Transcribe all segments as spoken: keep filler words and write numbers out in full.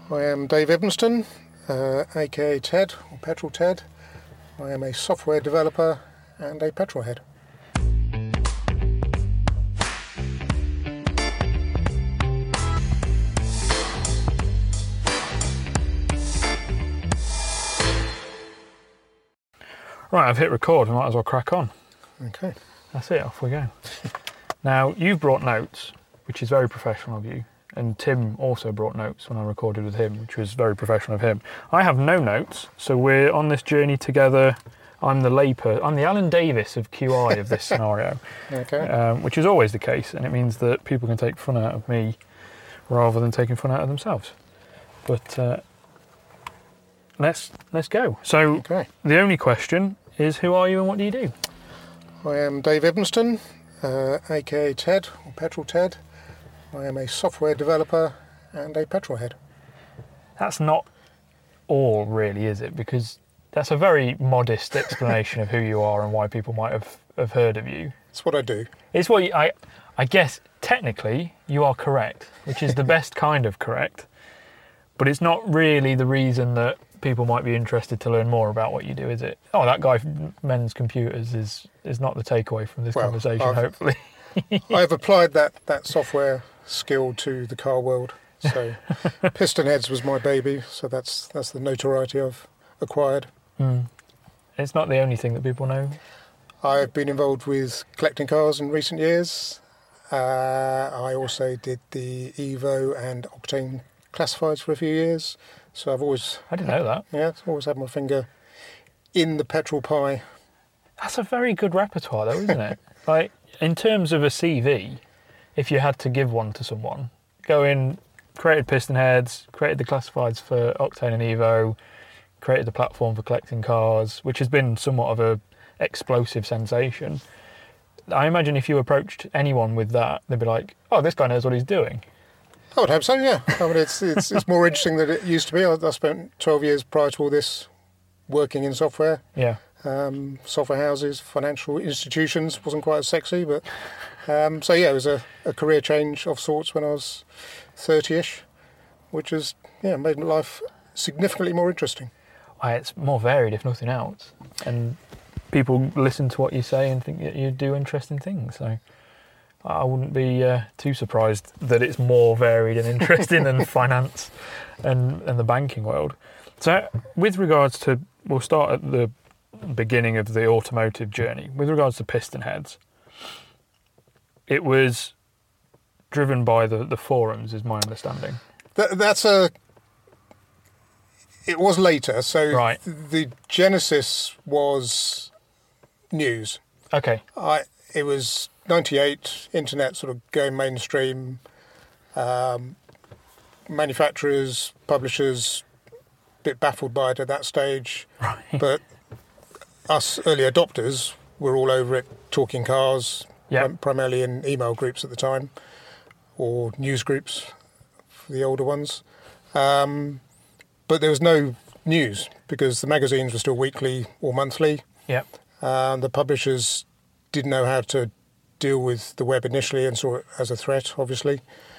I am Dave Evanston, uh, aka Ted, or Petrol Ted. I am a software developer and a petrol head. Right, I've hit record, we might as well crack on. Okay. That's it, off we go. Now, you've brought notes, which is very professional of you, and Tim also brought notes when I recorded with him, which was very professional of him. I have no notes, so we're on this journey together. I'm the layper, I'm the Alan Davis of Q I of this scenario, Okay. um, which is always the case, and it means that people can take fun out of me rather than taking fun out of themselves. But uh, let's let's go. So Okay. the only question is, who are you and what do you do? I am Dave Evanston, uh, aka Ted, or Petrol Ted. I am a software developer and a petrol head. That's not all, really, is it? Because that's a very modest explanation of who you are and why people might have, have heard of you. It's what I do. It's what you, I, I guess technically you are correct, which is the best kind of correct, but it's not really the reason that people might be interested to learn more about what you do, is it? Oh, that guy from Men's Computers is is not the takeaway from this Well, conversation, I've- hopefully. I've applied that, that software skill to the car world. So Piston Heads was my baby, so that's that's the notoriety I've acquired. Mm. It's not the only thing that people know. I've been involved with collecting cars in recent years. Uh, I also did the Evo and Octane classifieds for a few years. So I've always, I didn't know that. yeah, I've always had my finger in the petrol pie. That's a very good repertoire, though, isn't it? Like, in terms of a C V, if you had to give one to someone, go in, created Piston Heads, created the classifieds for Octane and Evo, created the platform for collecting cars, which has been somewhat of a explosive sensation. I imagine if you approached anyone with that, they'd be like, oh, this guy knows what he's doing. I would hope so, yeah. I mean, it's it's, it's more interesting than it used to be. I, I spent twelve years prior to all this working in software. Yeah. Um, software houses, financial institutions, wasn't quite as sexy, but um, so yeah, it was a, a career change of sorts when I was thirty-ish, which has yeah made my life significantly more interesting. Why, it's more varied, if nothing else. And people listen to what you say and think that you do interesting things. So I wouldn't be uh, too surprised that it's more varied and interesting than finance and, and the banking world. So with regards to, we'll start at the beginning of the automotive journey. With regards to Piston Heads, it was driven by the, the forums, is my understanding. That, that's a. It was later, so Right. the genesis was news. Okay. I it was ninety-eight, internet sort of going mainstream. Um, manufacturers, publishers, a bit baffled by it at that stage, Right. but us early adopters were all over it, talking cars, Yeah. prim- primarily in email groups at the time, or news groups for the older ones. Um, but there was no news because the magazines were still weekly or monthly. Yeah. Uh, the publishers didn't know how to deal with the web initially and saw it as a threat, obviously.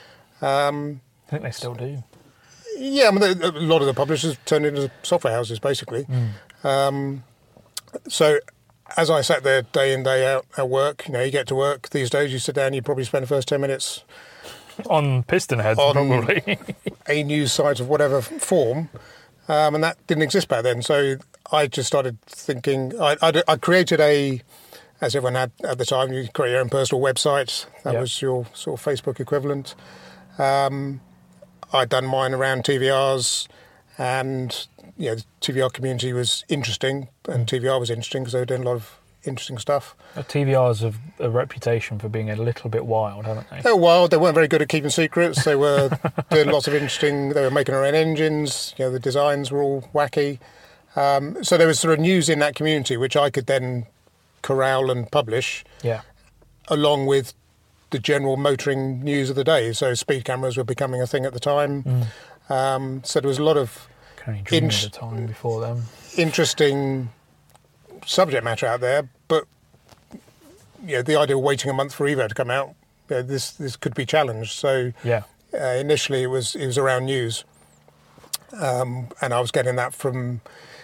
Um, I think they still do. yeah, I mean, a lot of the publishers turned into software houses, basically. Mm. Um, so as I sat there day in, day out at work, you know, you get to work these days, you sit down, you probably spend the first ten minutes On Piston Heads, On- probably. a news site of whatever form, um, and that didn't exist back then. So I just started thinking, I, I, I created a, as everyone had at the time, you create your own personal website. That Yeah. was your sort of Facebook equivalent. Um, I'd done mine around T V Rs, and you know, the T V R community was interesting, and T V R was interesting because they were doing a lot of interesting stuff. T V Rs have a reputation for being a little bit wild, haven't they? They were wild. They weren't very good at keeping secrets. They were doing lots of interesting. They were making their own engines. You know, the designs were all wacky. Um, so there was sort of news in that community which I could then corral and publish, Yeah. along with the general motoring news of the day. So speed cameras were becoming a thing at the time. Mm. Um, so there was a lot of Can only dream Inch- of the time before them. interesting subject matter out there, but you know, the idea of waiting a month for Evo to come out, you know, this this could be challenged. So Yeah. uh, initially it was it was around news. Um, and I was getting that from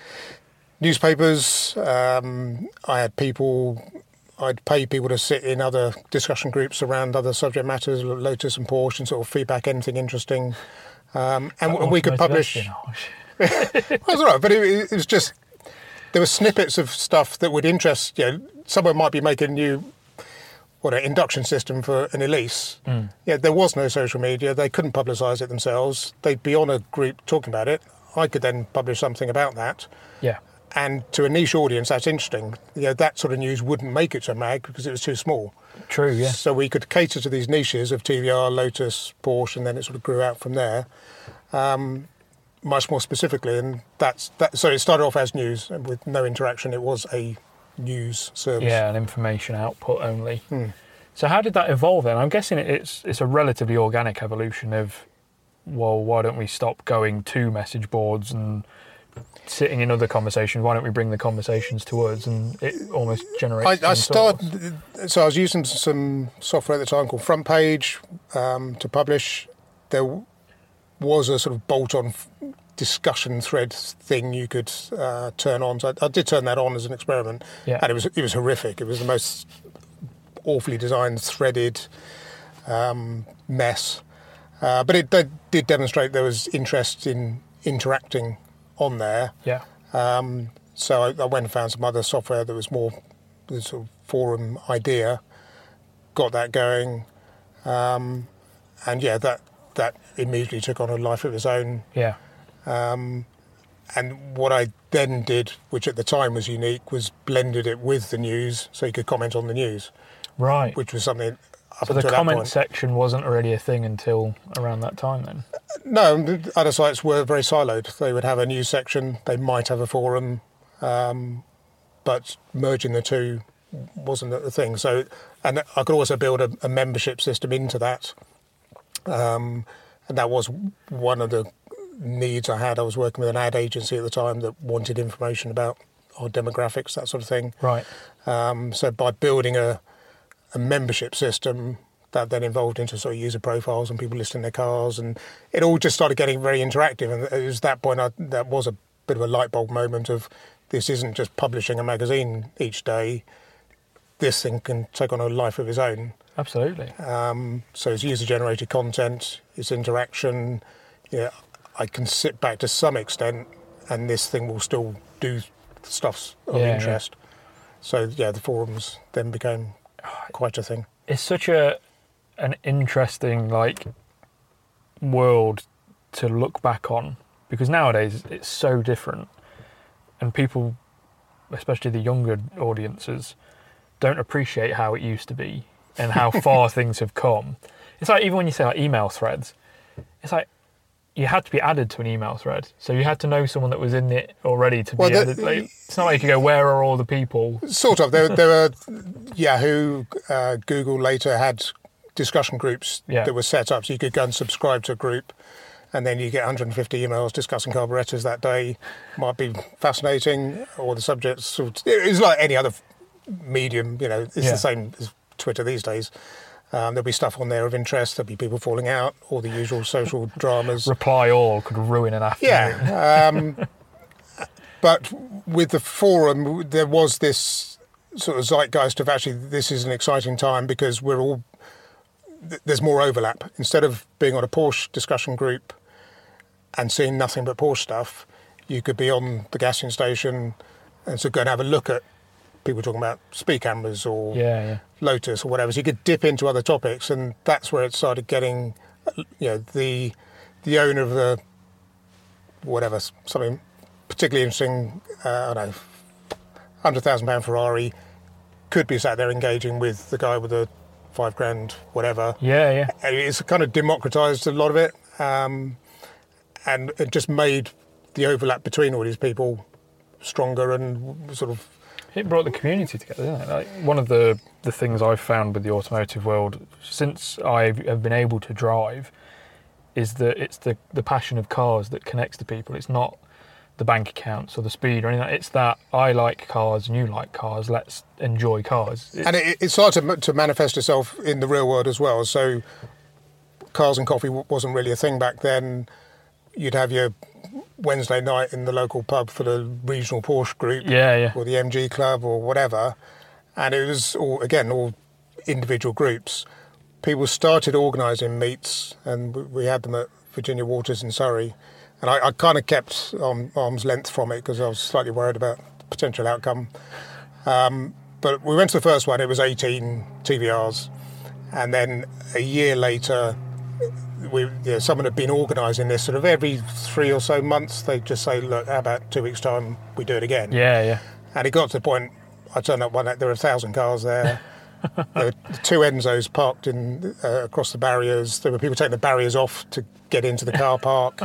newspapers. Um, I had people, I'd pay people to sit in other discussion groups around other subject matters, Lotus and Porsche, and sort of feedback anything interesting. Um, and Like we could publish. Well, it's all right, but it, it was just, there were snippets of stuff that would interest, you know, someone might be making a new, what, an induction system for an Elise. Mm. Yeah, there was no social media. They couldn't publicise it themselves. They'd be on a group talking about it. I could then publish something about that. Yeah. And to a niche audience, that's interesting. You know, that sort of news wouldn't make it to a mag because it was too small. True, yeah. So we could cater to these niches of T V R, Lotus, Porsche, and then it sort of grew out from there, um, much more specifically. And that's that. So it started off as news and with no interaction. It was a news service. Yeah, an information output only. Hmm. So how did that evolve then? I'm guessing it's it's a relatively organic evolution of, well, why don't we stop going to message boards and sitting in other conversations? Why don't we bring the conversations to us? And it almost generates. I, I some sort of- started. So I was using some software at the time called Front Page um, to publish. There was a sort of bolt-on f- discussion thread thing you could uh, turn on. So I, I did turn that on as an experiment, Yeah. and it was it was horrific. It was the most awfully designed threaded um, mess. Uh, but it did, did demonstrate there was interest in interacting on there. Yeah. Um, so I, I went and found some other software that was more the sort of forum idea, got that going, um, and yeah, that that immediately took on a life of its own. Yeah. Um, and what I then did, which at the time was unique, was blended it with the news, so you could comment on the news, Right. which was something. Up So the until that comment point. section wasn't already a thing until around that time then? No, the other sites were very siloed. They would have a news section, they might have a forum, um, but merging the two wasn't the thing. So, and I could also build a, a membership system into that, um, and that was one of the needs I had. I was working with an ad agency at the time that wanted information about our demographics, that sort of thing. Right. Um, so by building a, a membership system, that then evolved into sort of user profiles and people listing their cars, and it all just started getting very interactive. And it was that point I, that was a bit of a light bulb moment of, this isn't just publishing a magazine each day. This thing can take on a life of its own. Absolutely. Um, so it's user-generated content, it's interaction. Yeah, I can sit back to some extent, and this thing will still do stuff of Yeah, interest. So yeah, the forums then became quite a thing. It's such a an interesting like world to look back on, because nowadays it's so different, and people, especially the younger audiences, don't appreciate how it used to be and how far things have come. It's like, even when you say like email threads, it's like you had to be added to an email thread, so you had to know someone that was in it already to Well, be the- added. Like, it's not like you could go, where are all the people? Sort of. There, there were Yahoo, uh, Google later had discussion groups Yeah. that were set up, so you could go and subscribe to a group, and then you get one hundred fifty emails discussing carburettors that day. Might be fascinating, or the subjects. Sort of, it's like any other medium, you know. It's Yeah. the same as Twitter these days. Um, there'll be stuff on there of interest. There'll be people falling out, all the usual social dramas. Reply all could ruin an afternoon. Yeah. Um, but with the forum, there was this sort of zeitgeist of, actually, this is an exciting time because we're all, th- there's more overlap. Instead of being on a Porsche discussion group and seeing nothing but Porsche stuff, you could be on the gasoline station and so go and have a look at people talking about speed cameras or Yeah, yeah. Lotus or whatever. So you could dip into other topics, and that's where it started getting, you know, the the owner of the whatever, something particularly interesting, uh, I don't know, hundred thousand pound Ferrari could be sat there engaging with the guy with the five grand whatever. Yeah, yeah. And it's kind of democratized a lot of it, um, and it just made the overlap between all these people stronger and sort of. It brought the community together, didn't it? Like, one of the, the things I've found with the automotive world since I have been able to drive is that it's the, the passion of cars that connects to people. It's not the bank accounts or the speed or anything. It's that I like cars and you like cars. Let's enjoy cars. It's, And it, it started to, to manifest itself in the real world as well. So cars and coffee w- wasn't really a thing back then. You'd have your Wednesday night in the local pub for the regional Porsche group, Yeah, yeah. or the M G club or whatever, and it was all again all individual groups. People started organising meets, and we had them at Virginia Waters in Surrey, and I, I kind of kept um, arm's length from it because I was slightly worried about the potential outcome. Um, but we went to the first one. It was eighteen T V Rs, and then a year later, we you know, someone had been organising this sort of every three or so months. They'd just say, "Look, how about two weeks' time we do it again?" Yeah, yeah. And it got to the point. I turned up one night. There were a thousand cars there. There were two Enzos parked in uh, across the barriers. There were people taking the barriers off to get into the car park.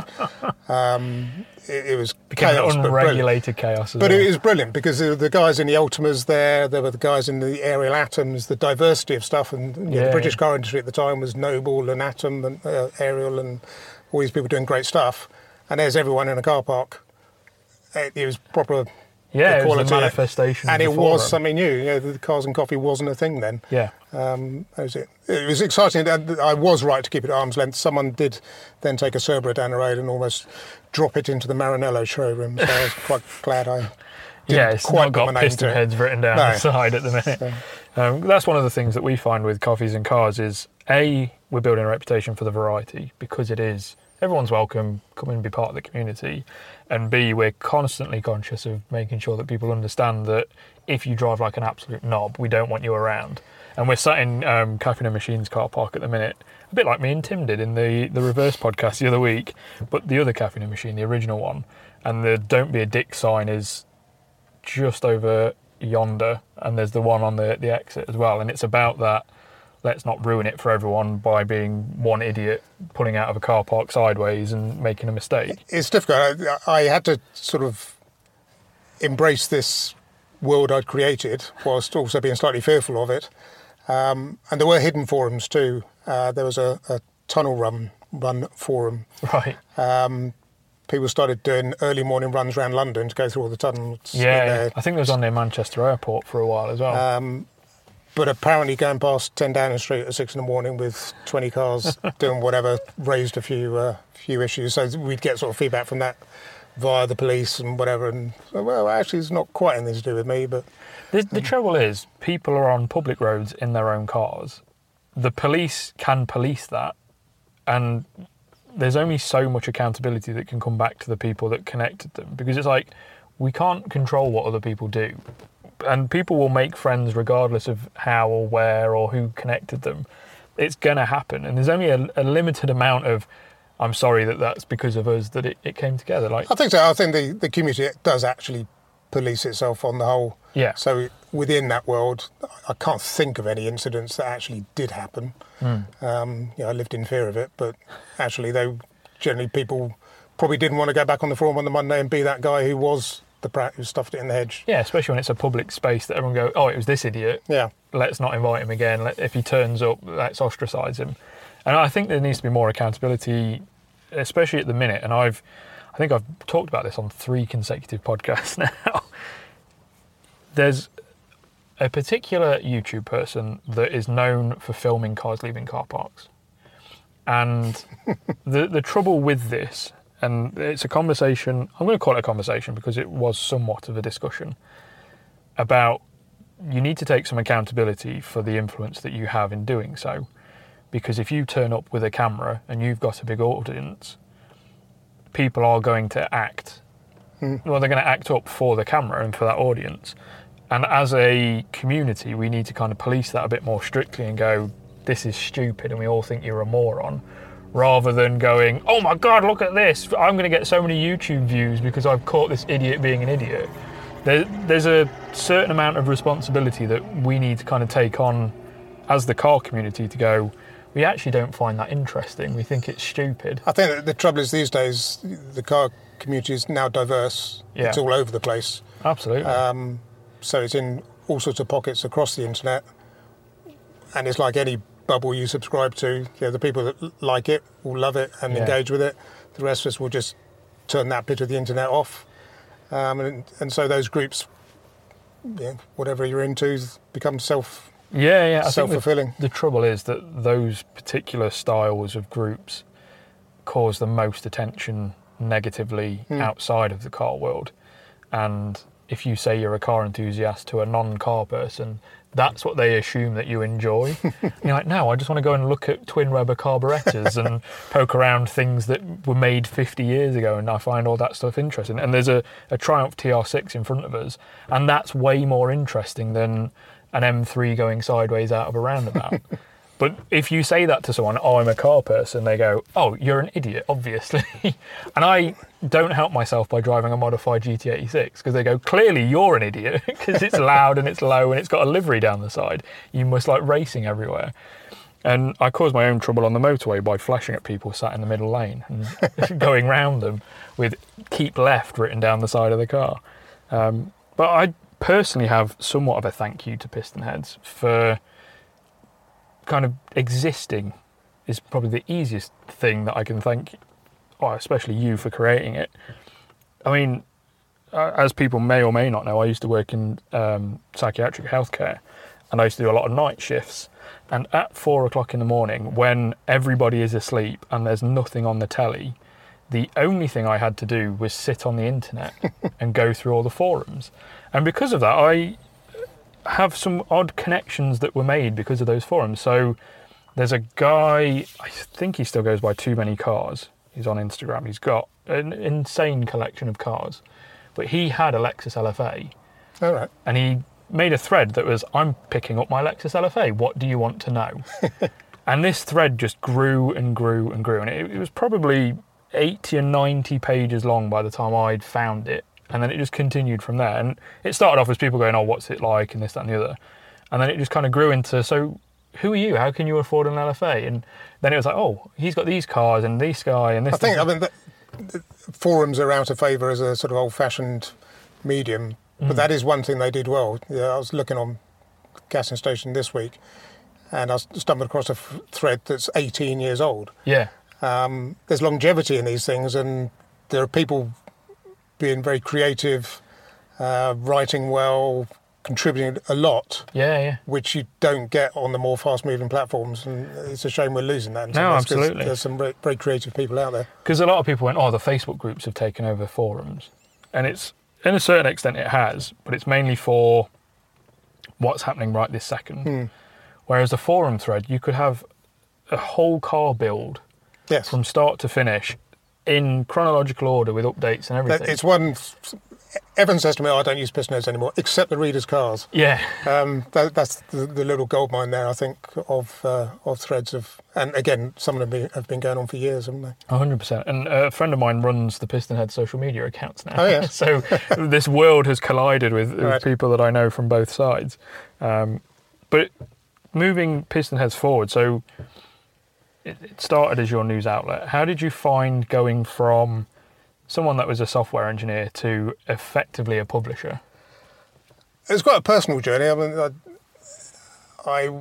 Um, it, it was Became chaos, an unregulated chaos as but well. it was brilliant because there were the guys in the Ultimas there, there were the guys in the Ariel Atoms, the diversity of stuff, and you know, Yeah. the British car industry at the time was Noble and Atom and uh, Ariel and all these people doing great stuff. And there's everyone in a car park. It, it was proper Yeah, it was equality, a manifestation. and of it the was forum. something new. You know, the cars and coffee wasn't a thing then. Yeah. Um, that was it. It was exciting. And I was right to keep it at arm's length. Someone did then take a Cerberus down the road and almost drop it into the Maranello showroom. So I was quite glad I didn't Yeah, it's quite not got put my name piston to it. heads written down No. the side at the minute. Um, that's one of the things that we find with coffees and cars is, A, we're building a reputation for the variety because it is, everyone's welcome, come and be part of the community. And B, we're constantly conscious of making sure that people understand that if you drive like an absolute knob, we don't want you around. And we're sat in um, Caffeine and Machines car park at the minute, a bit like me and Tim did in the, the reverse podcast the other week, but the other Caffeine and Machine, the original one. And the Don't Be a Dick sign is just over yonder, and there's the one on the, the exit as well. And it's about that, let's not ruin it for everyone by being one idiot pulling out of a car park sideways and making a mistake. It's difficult. I, I had to sort of embrace this world I'd created whilst also being slightly fearful of it. Um, and there were hidden forums too. Uh, there was a, a tunnel run run forum. Right. Um, people started doing early morning runs around London to go through all the tunnels. in Yeah, there. I think it was on near Manchester Airport for a while as well. Um, but apparently going past ten Downing Street at six in the morning with twenty cars doing whatever raised a few uh, few issues. So we'd get sort of feedback from that via the police and whatever. And so, well, actually, it's not quite anything to do with me, but The, the trouble is, people are on public roads in their own cars. The police can police that, and there's only so much accountability that can come back to the people that connected them, because it's like, we can't control what other people do, and people will make friends regardless of how or where or who connected them. It's going to happen, and there's only a, a limited amount of, I'm sorry that that's because of us that it, it came together. Like, I think so. I think the, the community does actually police itself on the whole. yeah, So within that world, I can't think of any incidents that actually did happen. mm. Um, you know, I lived in fear of it, but actually, they generally people probably didn't want to go back on the forum on the Monday and be that guy who was the prat who stuffed it in the hedge. yeah, especially when it's a public space that everyone go, oh, it was this idiot. Yeah. Let's not invite him again. Let, if he turns up, let's ostracise him. And I think there needs to be more accountability, especially at the minute. And I've, I think I've talked about this on three consecutive podcasts now. There's a particular YouTube person that is known for filming cars leaving car parks. And the the trouble with this, and it's a conversation, I'm going to call it a conversation because it was somewhat of a discussion, about you need to take some accountability for the influence that you have in doing so. Because if you turn up with a camera and you've got a big audience, people are going to act, Mm. well, they're going to act up for the camera and for that audience. And as a community, we need to kind of police that a bit more strictly and go, this is stupid and we all think you're a moron, rather than going, oh my God, look at this. I'm going to get so many YouTube views because I've caught this idiot being an idiot. There, there's a certain amount of responsibility that we need to kind of take on as the car community to go, we actually don't find that interesting. We think it's stupid. I think that the trouble is these days, the car community is now diverse. Yeah. It's all over the place. Absolutely. Um, so it's in all sorts of pockets across the internet. And it's like any bubble you subscribe to. You know, the people that like it will love it and Yeah. engage with it. The rest of us will just turn that bit of the internet off. Um, and, and so those groups, you know, whatever you're into, become self yeah, yeah. I think the, self-fulfilling. the trouble is that those particular styles of groups cause the most attention negatively Mm. outside of the car world. And if you say you're a car enthusiast to a non-car person, that's what they assume that you enjoy. And you're like, no, I just want to go and look at twin rubber carburetors and poke around things that were made fifty years ago, and I find all that stuff interesting. And there's a, a Triumph T R six in front of us, and that's way more interesting than an M three going sideways out of a roundabout. But if you say that to someone, oh, I'm a car person, they go, oh, you're an idiot, obviously. And I don't help myself by driving a modified G T eighty-six, because they go, clearly you're an idiot, because it's loud and it's low and it's got a livery down the side. You must like racing everywhere. And I cause my own trouble on the motorway by flashing at people sat in the middle lane and going round them with keep left written down the side of the car. Um, but I personally have somewhat of a thank you to Pistonheads for kind of existing. Is probably the easiest thing that I can thank, well, especially you, for creating it. I mean, uh, as people may or may not know, I used to work in um, psychiatric healthcare, and I used to do a lot of night shifts. And at four o'clock in the morning, when everybody is asleep and there's nothing on the telly, the only thing I had to do was sit on the internet and go through all the forums. And because of that, I have some odd connections that were made because of those forums. So there's a guy, I think he still goes by Too Many Cars. He's on Instagram. He's got an insane collection of cars. But he had a Lexus L F A. All right. And he made a thread that was, I'm picking up my Lexus L F A. What do you want to know? And this thread just grew and grew and grew. And it, it was probably eighty or ninety pages long by the time I'd found it. And then it just continued from there. And it started off as people going, oh, what's it like, and this, that, and the other. And then it just kind of grew into, so who are you? How can you afford an L F A? And then it was like, oh, he's got these cars and this guy and this. I think, this. I mean, the, the forums are out of favour as a sort of old-fashioned medium, but Mm. that is one thing they did well. Yeah, I was looking on Gassing Station this week, and I stumbled across a f- thread that's eighteen years old. Yeah. Um, there's longevity in these things, and there are people being very creative, uh, writing well, contributing a lot, Yeah, yeah. which you don't get on the more fast-moving platforms, and it's a shame we're losing that. in some No, ways, 'cause absolutely. There's some very, very creative people out there. Because a lot of people went, oh, the Facebook groups have taken over forums. And it's, in a certain extent, it has, but it's mainly for what's happening right this second. Hmm. Whereas the forum thread, you could have a whole car build Yes. from start to finish in chronological order with updates and everything. It's one. Everyone says to me, oh, I don't use Pistonheads anymore, except the readers' cars. Yeah. Um, that, that's the, the little gold mine there, I think, of uh, of threads of. And again, some of them be, have been going on for years, haven't they? one hundred percent. And a friend of mine runs the Pistonhead social media accounts now. Oh, yeah. So this world has collided with, with Right. people that I know from both sides. Um, but moving Pistonheads forward, so it, it started as your news outlet. How did you find going from someone that was a software engineer to effectively a publisher? It's quite a personal journey. I mean, I, I,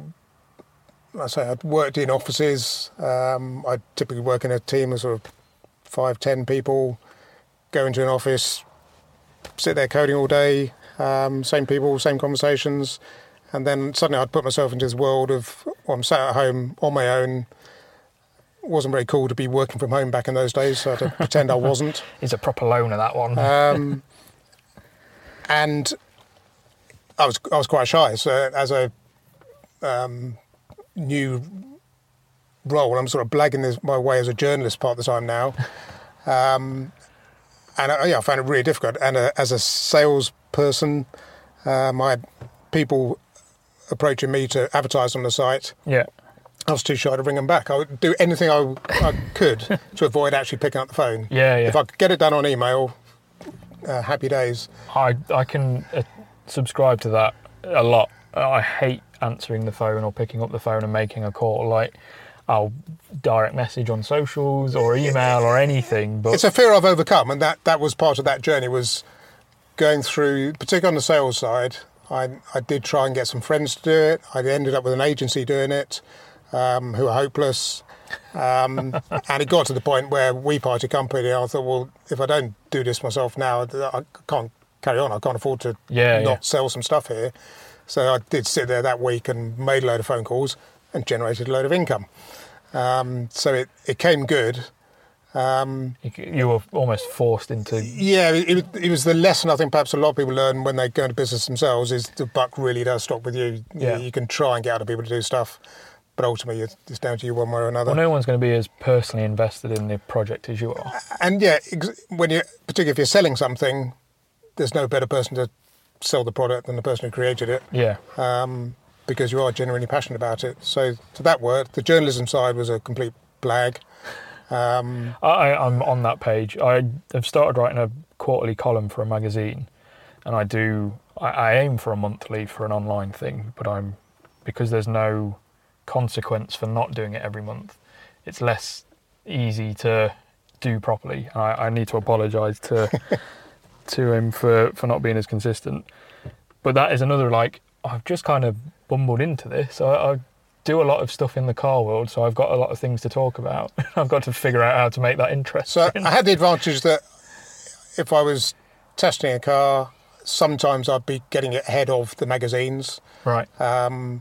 I say I'd worked in offices. Um, I typically work in a team of sort of five, ten people. Go into an office, sit there coding all day. Um, same people, same conversations, and then suddenly I'd put myself into this world of well, I'm sat at home on my own. It wasn't very cool to be working from home back in those days, so I had to pretend I wasn't. He's a proper loner, that one. Um, and I was I was quite shy. So as a um, new role, I'm sort of blagging this my way as a journalist part of the time now. Um, and I, yeah, I found it really difficult. And uh, as a salesperson, um, I had people approaching me to advertise on the site. Yeah. I was too shy to ring them back. I would do anything I, I could to avoid actually picking up the phone. Yeah, yeah. If I could get it done on email, uh, happy days. I I can uh, subscribe to that a lot. I hate answering the phone or picking up the phone and making a call. Like, I'll direct message on socials or email or anything. But It's a fear I've overcome, and that, that was part of that journey, was going through, particularly on the sales side. I, I did try and get some friends to do it. I ended up with an agency doing it, um, who are hopeless. Um, and it got to the point where we parted company. I thought, well, if I don't do this myself now, I can't carry on. I can't afford to Yeah, not yeah. sell some stuff here. So I did sit there that week and made a load of phone calls and generated a load of income. Um, so it, it came good. Um, You, c- you were almost forced into. yeah, it, it, it was the lesson I think perhaps a lot of people learn when they go into business themselves is the buck really does stop with you. Yeah. You, you can try and get other people to do stuff, but ultimately it's it's down to you one way or another. Well, no one's going to be as personally invested in the project as you are. And yeah, ex- when you, particularly if you're selling something, there's no better person to sell the product than the person who created it. Yeah. Um, because you are genuinely passionate about it. So to that word, the journalism side was a complete blag. Um, I, I'm on that page. I have started writing a quarterly column for a magazine, and I do. I, I aim for a monthly for an online thing, but I'm because there's no consequence for not doing it every month. It's less easy to do properly. And I, I need to apologise to to him for, for not being as consistent. But that is another like I've just kind of bumbled into this. I, I do a lot of stuff in the car world, so I've got a lot of things to talk about. I've got to figure out how to make that interesting. so I had the advantage that if I was testing a car, sometimes I'd be getting it ahead of the magazines. Right. Um,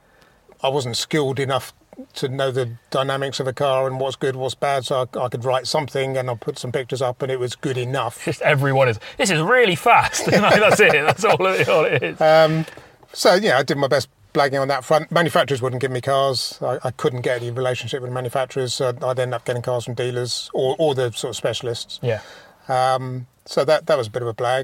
I wasn't skilled enough to know the dynamics of a car and what's good, what's bad, so I, I could write something and I'll put some pictures up and it was good enough. Just everyone is, this is really fast. Like, that's it. That's all it, all it is. Um, so, yeah, I did my best blagging on that front. Manufacturers wouldn't give me cars. I, I couldn't get any relationship with manufacturers, so I'd end up getting cars from dealers or, or the sort of specialists. Yeah. Um, so that that was a bit of a blag.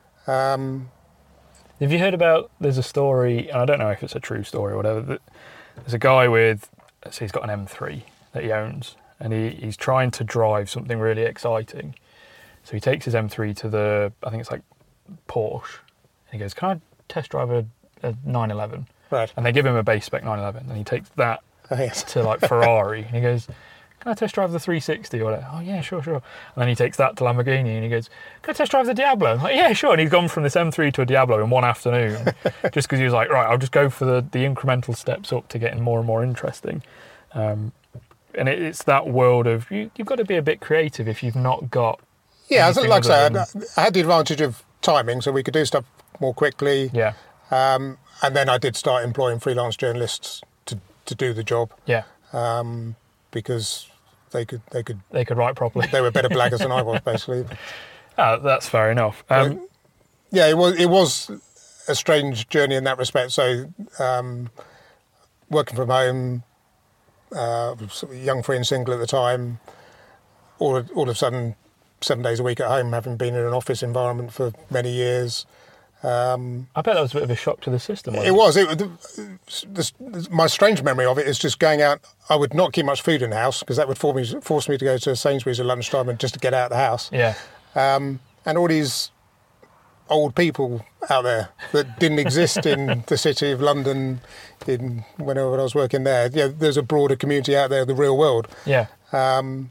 Um, Have you heard about, there's a story, and I don't know if it's a true story or whatever, that there's a guy with, so he's got an M three that he owns, and he, he's trying to drive something really exciting. So he takes his M three to the, I think it's like Porsche, and he goes, can I test drive a, a nine eleven? right. And they give him a base spec nine eleven, and he takes that Oh, yes. to like Ferrari, and he goes, can I test drive the three sixty or whatever? Oh yeah, sure, sure. And then he takes that to Lamborghini and he goes, can I test drive the Diablo? I'm like, yeah, sure. And he's gone from this M three to a Diablo in one afternoon, just because he was like, right, I'll just go for the, the incremental steps up to getting more and more interesting. Um, and it, it's that world of, you, you've got to be a bit creative if you've not got... Yeah, as- anything like I other said, than- I had the advantage of timing, so we could do stuff more quickly. Yeah, Um, and then I did start employing freelance journalists to, to do the job yeah. um, because they could they could They could write properly. they were better blaggers than I was, basically. Ah, that's fair enough. Um, But, yeah, it was it was a strange journey in that respect. So um, working from home, uh, sort of young, free and single at the time, all of, all of a sudden seven days a week at home, having been in an office environment for many years. Um, I bet that was a bit of a shock to the system. wasn't It was. It, the, the, my strange memory of it is just going out. I would not keep much food in the house because that would force me, force me to go to Sainsbury's at lunchtime and just to get out of the house. Yeah. Um, and all these old people out there that didn't exist in the city of London in whenever I was working there. Yeah, there's a broader community out there, the real world. Yeah. Um,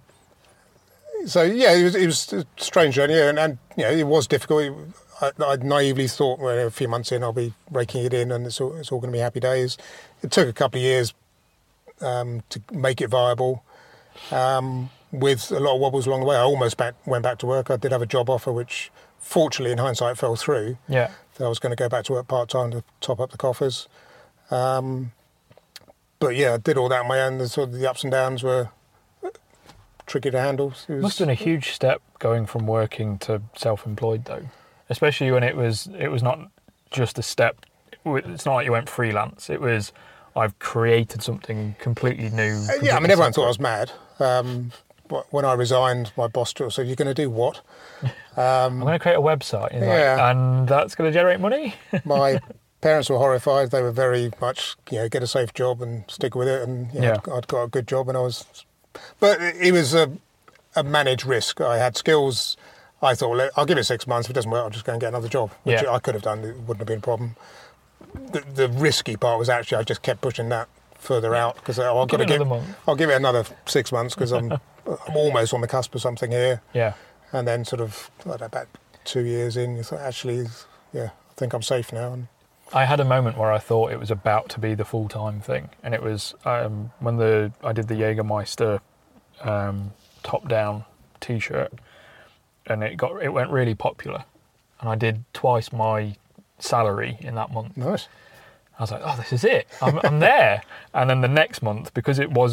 so yeah, it was, it was a strange journey, and, and you know, it was difficult. I, I naively thought, well, a few months in, I'll be raking it in, and it's all, it's all going to be happy days. It took a couple of years um, to make it viable, um, with a lot of wobbles along the way. I almost back, went back to work. I did have a job offer, which fortunately, in hindsight, fell through. Yeah. That I was going to go back to work part time to top up the coffers. Um, but yeah, I did all that on my own. The sort of the ups and downs were tricky to handle. It was, Must have been a huge step going from working to self-employed, though, especially when it was it was not just a step. It's not like you went freelance. It was, I've created something completely new. Uh, yeah, I mean, everyone thought I was mad. Um, but when I resigned, my boss just said, "You're going to do what?" I'm going to create a website, and, Yeah. like, and that's going to generate money. My parents were horrified. They were very much, you know, get a safe job and stick with it. And you know, Yeah. I'd, I'd got a good job, and I was. But it was a, a managed risk. I had skills. I thought, well, I'll give it six months. If it doesn't work, I'll just go and get another job, which Yeah. I could have done. It wouldn't have been a problem. The, the risky part was actually I just kept pushing that further out because I've got Give to it give. another month. I'll give it another six months because I'm I'm almost on the cusp of something here. Yeah. And then sort of I don't know, about two years in, you thought, actually, yeah, I think I'm safe now. And I had a moment where I thought it was about to be the full-time thing, and it was um, when the I did the Jägermeister um, top-down T-shirt, and it got it went really popular, and I did twice my salary in that month. nice. I was like, oh, this is it. I'm, I'm there. And then the next month, because it wasn't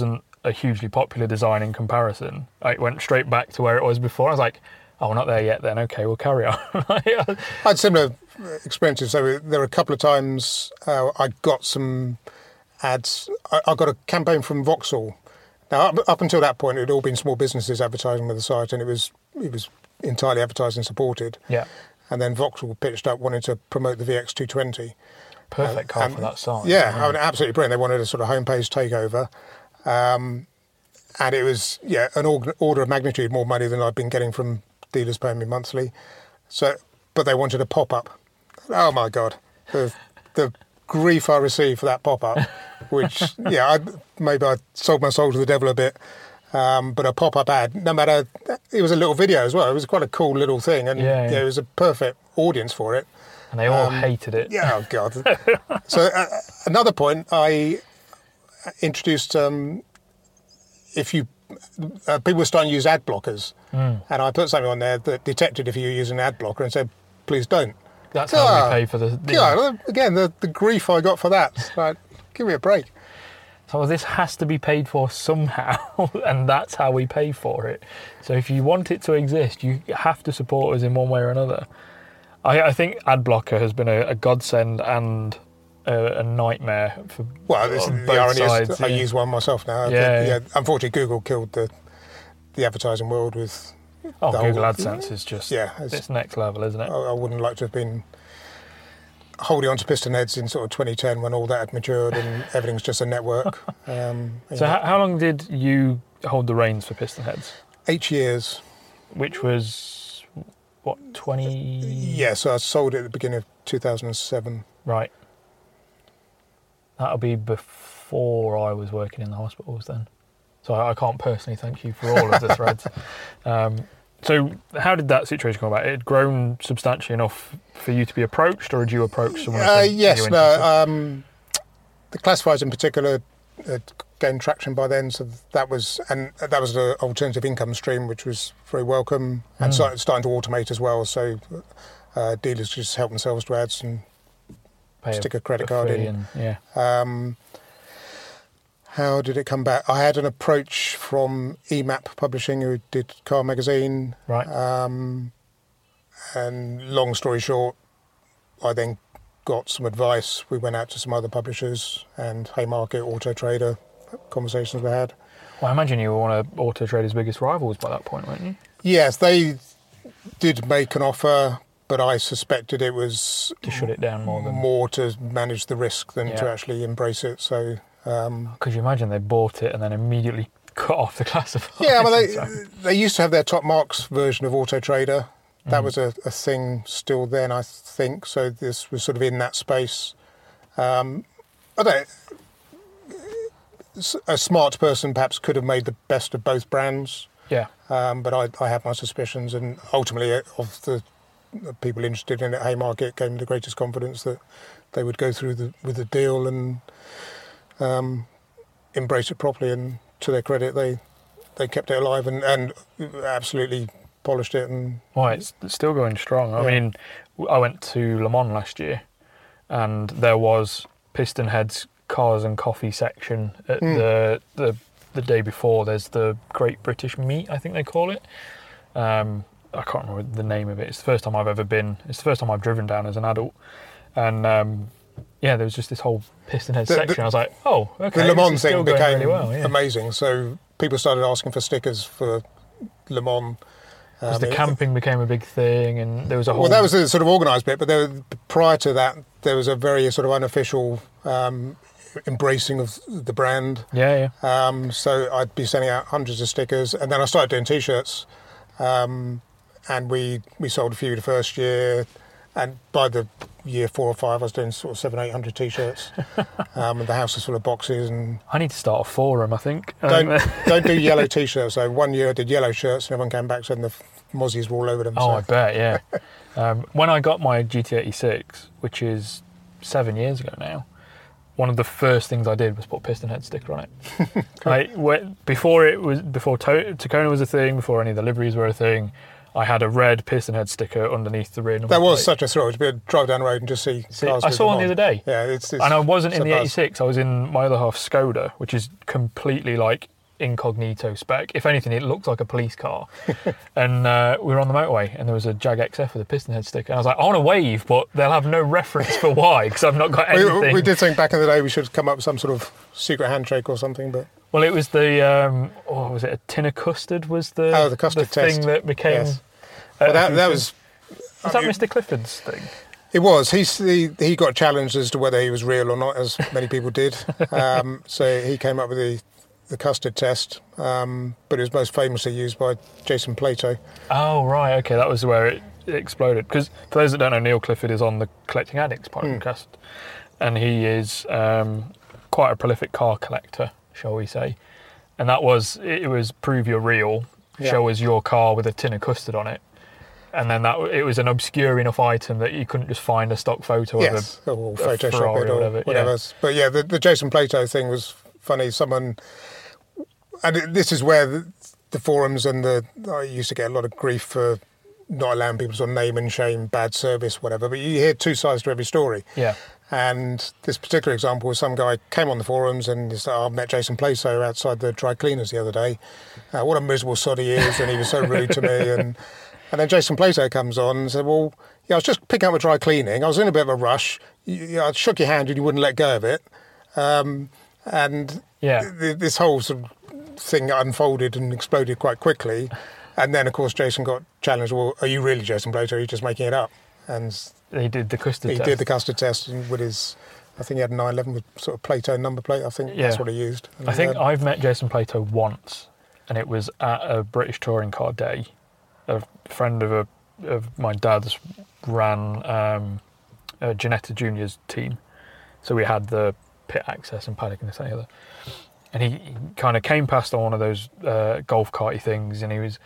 a hugely popular design in comparison. It went straight back to where it was before. I was like, oh, we're not there yet then. Okay, we'll carry on. I had similar experiences. So there were a couple of times uh, I got some ads. I, I got a campaign from Vauxhall. Now, up, up until that point, it had all been small businesses advertising with the site, and it was it was entirely advertising supported. Yeah. And then Vauxhall pitched up wanting to promote the V X two twenty. Perfect car and, for that site. Yeah, I mean, absolutely brilliant. They wanted a sort of homepage takeover. Um, and it was, yeah, an order, order of magnitude more money than I'd been getting from dealers paying me monthly. So, but they wanted a pop-up. Oh, my God. The, the grief I received for that pop-up, which, yeah, I, maybe I sold my soul to the devil a bit. Um, but a pop-up ad, no matter, it was a little video as well. It was quite a cool little thing. And yeah, yeah. yeah, it was a perfect audience for it. And they all um, hated it. Yeah, oh, God. So uh, another point, I introduced, um, if you, uh, people were starting to use ad blockers. Mm. And I put something on there that detected if you were using an ad blocker and said, please don't. That's how oh, we pay for the... the yeah, again, the, the grief I got for that. Like, give me a break. So this has to be paid for somehow, and that's how we pay for it. So if you want it to exist, you have to support us in one way or another. I, I think ad blocker has been a, a godsend and a, a nightmare for well, this, both the irony sides. Is yeah. I use one myself now. Yeah, think, yeah. yeah. Unfortunately, Google killed the the advertising world with. Oh, the Google whole, AdSense is just yeah, it's, it's next level, isn't it? I, I wouldn't like to have been holding on to piston heads in sort of twenty ten when all that had matured and everything's just a network. Um, so how, how long did you hold the reins for piston heads? Eight years. Which was. What, twenty? Yeah, so I sold it at the beginning of two thousand seven. Right. That'll be before I was working in the hospitals then. So I, I can't personally thank you for all of the threads. Um, so how did that situation come about? It had grown substantially enough for you to be approached, or did you approach someone? Uh, yes, no. Um, the classifieds in particular had gained traction by then, so that was and that was an alternative income stream, which was very welcome and mm. started, starting to automate as well. So uh, dealers just help themselves to ads and Pay stick a, a credit a card in. And, yeah. Um, how did it come back? I had an approach from E M A P Publishing, who did Car Magazine. Right. Um, and long story short, I then got some advice. We went out to some other publishers and Haymarket, Auto Trader, conversations we had. Well, I imagine you were one of Auto Trader's biggest rivals by that point, weren't you? Yes, they did make an offer, but I suspected it was to shut it down more than more to manage the risk than yeah. to actually embrace it. So, um, could you imagine they bought it and then immediately cut off the classifieds? Yeah, I mean, they they used to have their top marks version of Auto Trader. That mm. was a, a thing still then, I think. So this was sort of in that space. Um, I don't. A smart person perhaps could have made the best of both brands. Yeah. Um, but I, I have my suspicions, and ultimately, of the people interested in it, Haymarket gave me the greatest confidence that they would go through the, with the deal and um, embrace it properly. And to their credit, they they kept it alive and, and absolutely polished it. And well, it's still going strong. Yeah. I mean, I went to Le Mans last year, and there was Pistonhead's cars and coffee section at mm. the the the day before. There's the Great British Meet, I think they call it. Um, I can't remember the name of it. It's the first time I've ever been. It's the first time I've driven down as an adult, and um, yeah, there was just this whole Pistonhead the, section. The, I was like, oh, okay. The Le Mans thing became really well, yeah. amazing. So people started asking for stickers for Le Mans. Because um, the camping it, became a big thing, and there was a whole... Well, that was the sort of organised bit, but there, prior to that, there was a very sort of unofficial um, embracing of the brand. Yeah, yeah. Um, so I'd be sending out hundreds of stickers, and then I started doing T-shirts, um, and we, we sold a few the first year, and by the year four or five, I was doing sort of seven, eight hundred T-shirts, um, and the house was full of boxes. And I need to start a forum, I think. Don't don't do yellow T-shirts. So one year I did yellow shirts, and everyone came back saying the mozzies were all over them. Oh, so. I bet, yeah. um, when I got my G T eighty-six, which is seven years ago now, one of the first things I did was put Pistonhead sticker on it. I went, before it was before to- Tacona was a thing, before any of the liveries were a thing, I had a red Pistonhead sticker underneath the rear number That was plate. such a thrill to be able to drive down the road and just see, see cars. I saw one the other day. Yeah, it's, it's and I wasn't in the buzz. eighty-six. I was in my other half Skoda, which is completely like incognito spec. If anything, it looked like a police car. And uh, we were on the motorway, and there was a Jag X F with a piston head sticker. And I was like, I want to wave, but they'll have no reference for why, because I've not got anything. We, we did think back in the day we should come up with some sort of secret handshake or something, but... Well, it was the, um, oh, was it a tin of custard was the, oh, the custard the thing test. that became... Yes. Well, that, that was... Was that Mister Clifford's thing? It was. He's, he he got challenged as to whether he was real or not, as many people did. Um, so he came up with the, the custard test, um, but it was most famously used by Jason Plato. Oh, right, OK, that was where it, it exploded. Because for those that don't know, Neil Clifford is on the Collecting Addicts podcast, mm. and he is um, quite a prolific car collector, shall we say. And that was, it was prove you're real, yeah. Show us your car with a tin of custard on it. And then that it was an obscure enough item that you couldn't just find a stock photo yes, of a, or a Photoshop it or whatever. whatever. Yeah. But yeah, the, the Jason Plato thing was funny. Someone, and it, this is where the, the forums and the I used to get a lot of grief for not allowing people to sort of name and shame, bad service, whatever. But you hear two sides to every story. Yeah. And this particular example was some guy came on the forums and he said, oh, I met Jason Plato outside the dry cleaners the other day. Uh, what a miserable sod he is, and he was so rude to me. And and then Jason Plato comes on and said, well, yeah, I was just picking up a dry cleaning. I was in a bit of a rush. You, I shook your hand and you wouldn't let go of it. Um, and yeah. th- this whole sort of thing unfolded and exploded quite quickly. And then, of course, Jason got challenged. Well, are you really Jason Plato? Or are you just making it up? And he did the custard he test. He did the custard test with his, I think he had a nine eleven with sort of Plato number plate. I think yeah. that's what he used. And I think um, I've met Jason Plato once, and it was at a British Touring Car Day. A friend of a of my dad's ran um, a Ginetta Juniors team. So we had the pit access and paddock and this and the other. And he, he kind of came past on one of those uh, golf carty things, and he was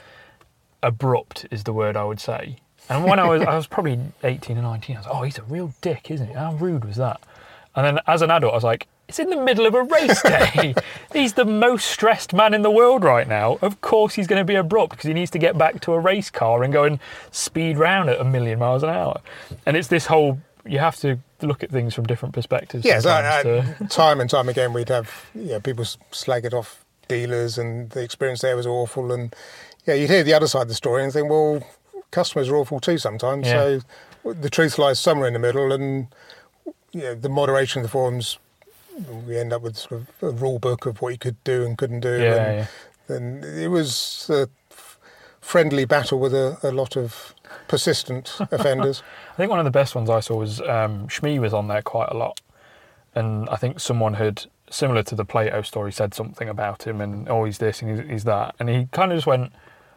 abrupt is the word I would say. And when I was I was probably eighteen or nineteen, I was like, oh, he's a real dick, isn't he? How rude was that? And then as an adult, I was like, it's in the middle of a race day. He's the most stressed man in the world right now. Of course he's going to be abrupt because he needs to get back to a race car and go and speed round at a million miles an hour. And it's this whole, you have to look at things from different perspectives. Yes, I, to... I, time and time again we'd have you know, people slagging off dealers and the experience there was awful. And yeah, you'd hear the other side of the story and think, well, customers are awful too sometimes. Yeah. So the truth lies somewhere in the middle, and you know, the moderation of the forums, we end up with sort of a rule book of what you could do and couldn't do. Yeah, and yeah. then it was a friendly battle with a, a lot of persistent offenders. I think one of the best ones I saw was um, Shmee was on there quite a lot, and I think someone had, similar to the Plato story, said something about him and oh, he's this and he's, he's that, and he kind of just went,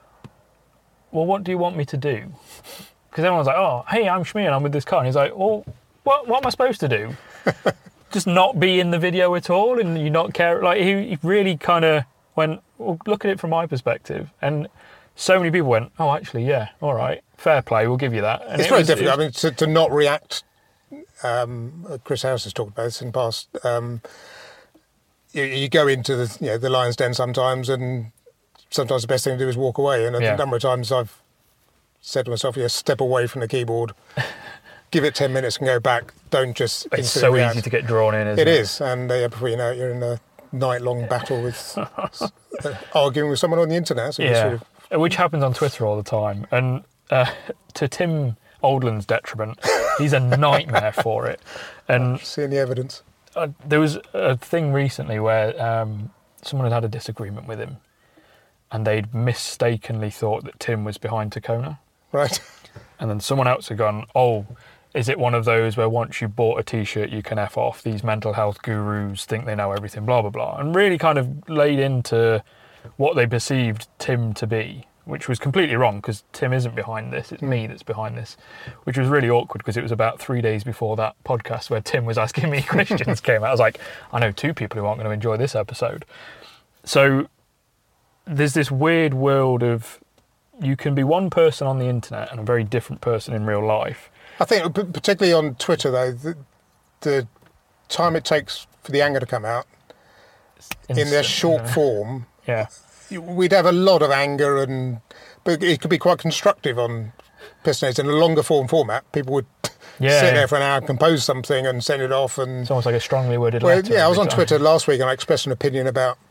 well, what do you want me to do? Because everyone's like, oh, hey, I'm Shmee and I'm with this car, and he's like, well, what what am I supposed to do? Just not be in the video at all and you not care? Like, he, he really kind of went, well, look at it from my perspective. And so many people went, oh, actually, yeah, all right, fair play, we'll give you that. And it's it very was, difficult. was, I mean, to, to not react, um, Chris Harris has talked about this in the past. Um, you, you go into the, you know, the lion's den sometimes, and sometimes the best thing to do is walk away. And a yeah. number of times I've said to myself, yeah, step away from the keyboard. Give it ten minutes and go back. Don't just... It's so react. Easy to get drawn in, isn't it? It is. And uh, before you know it, you're in a night-long battle with... uh, arguing with someone on the internet. So yeah, sort of... which happens on Twitter all the time. And uh, to Tim Oldland's detriment, he's a nightmare for it. And seeing the evidence. Uh, there was a thing recently where um, someone had had a disagreement with him, and they'd mistakenly thought that Tim was behind Tacona. Right. And then someone else had gone, oh... Is it one of those where once you bought a T-shirt you can F off? These mental health gurus think they know everything, blah, blah, blah. And really kind of laid into what they perceived Tim to be, which was completely wrong because Tim isn't behind this. It's me that's behind this, which was really awkward because it was about three days before that podcast where Tim was asking me questions came out. I was like, I know two people who aren't going to enjoy this episode. So there's this weird world of you can be one person on the internet and a very different person in real life. I think, particularly on Twitter, though, the, the time it takes for the anger to come out Instant, in their short yeah. form, yeah, we'd have a lot of anger, and but it could be quite constructive on Pistonheads. In a longer form format, people would yeah, sit yeah. there for an hour, compose something, and send it off. And it's almost like a strongly worded well, letter. Yeah, I was on time. Twitter last week, and I expressed an opinion about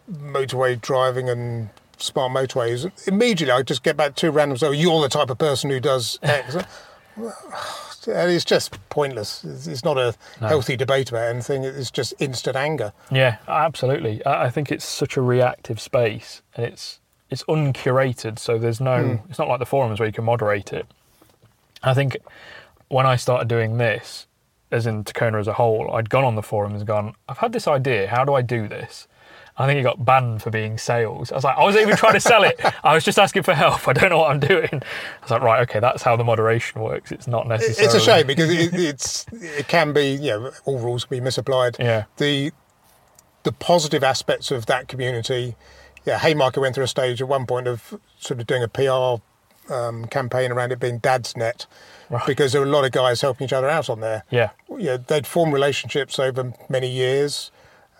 motorway driving and smart motorways, immediately I just get back two random, so you're the type of person who does X. And it's just pointless. It's, it's not a No. healthy debate about anything. It's just instant anger. Yeah, absolutely. I I think it's such a reactive space, and it's it's uncurated. So there's no. Mm. It's not like the forums where you can moderate it. I think when I started doing this, as in Tacona as a whole, I'd gone on the forums and gone, I've had this idea. How do I do this? I think it got banned for being sales. I was like, I wasn't even trying to sell it. I was just asking for help. I don't know what I'm doing. I was like, right, okay, that's how the moderation works. It's not necessarily. It's a shame because it, it's it can be, you know, all rules can be misapplied. Yeah. The the positive aspects of that community, yeah, Haymarket went through a stage at one point of sort of doing a P R um, campaign around it being Dad's Net, Right. because there were a lot of guys helping each other out on there. Yeah. You know, they'd formed relationships over many years.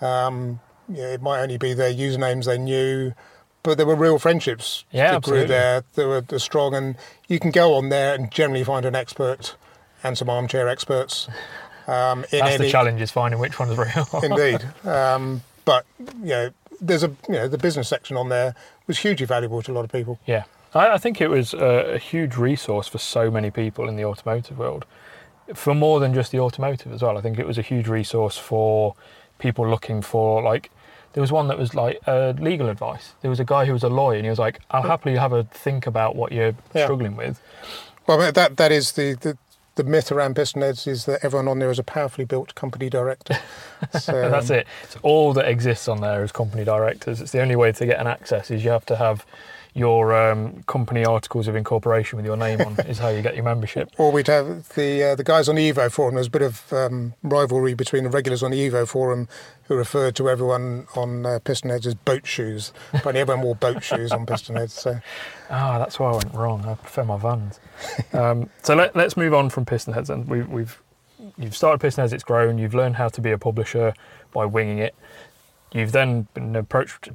Um, you know, it might only be their usernames they knew, but there were real friendships Yeah, that grew absolutely. there. They were, they were strong, and you can go on there and generally find an expert and some armchair experts. Um, in That's any, the challenge, is finding which one's real. Indeed. Um, but, you know, there's a, you know, the business section on there was hugely valuable to a lot of people. Yeah, I, I think it was a, a huge resource for so many people in the automotive world, for more than just the automotive as well. I think it was a huge resource for people looking for, like, there was one that was like uh, legal advice. There was a guy who was a lawyer, and he was like, I'll happily have a think about what you're Yeah. struggling with. Well, that that is the, the, the myth around PistonHeads, is that everyone on there is a powerfully built company director. So, And that's it. It's all that exists on there as company directors. It's the only way to get an access is you have to have your um, company articles of incorporation with your name on, is how you get your membership. Or we'd have the uh, the guys on the Evo forum. There's a bit of um, rivalry between the regulars on the Evo forum, who referred to everyone on uh, PistonHeads as boat shoes. Apparently everyone wore boat shoes on PistonHeads. So Ah, that's where I went wrong. I prefer my Vans. um, so let, let's move on from PistonHeads. And we, we've you've started PistonHeads. It's grown. You've learned how to be a publisher by winging it. You've then been approached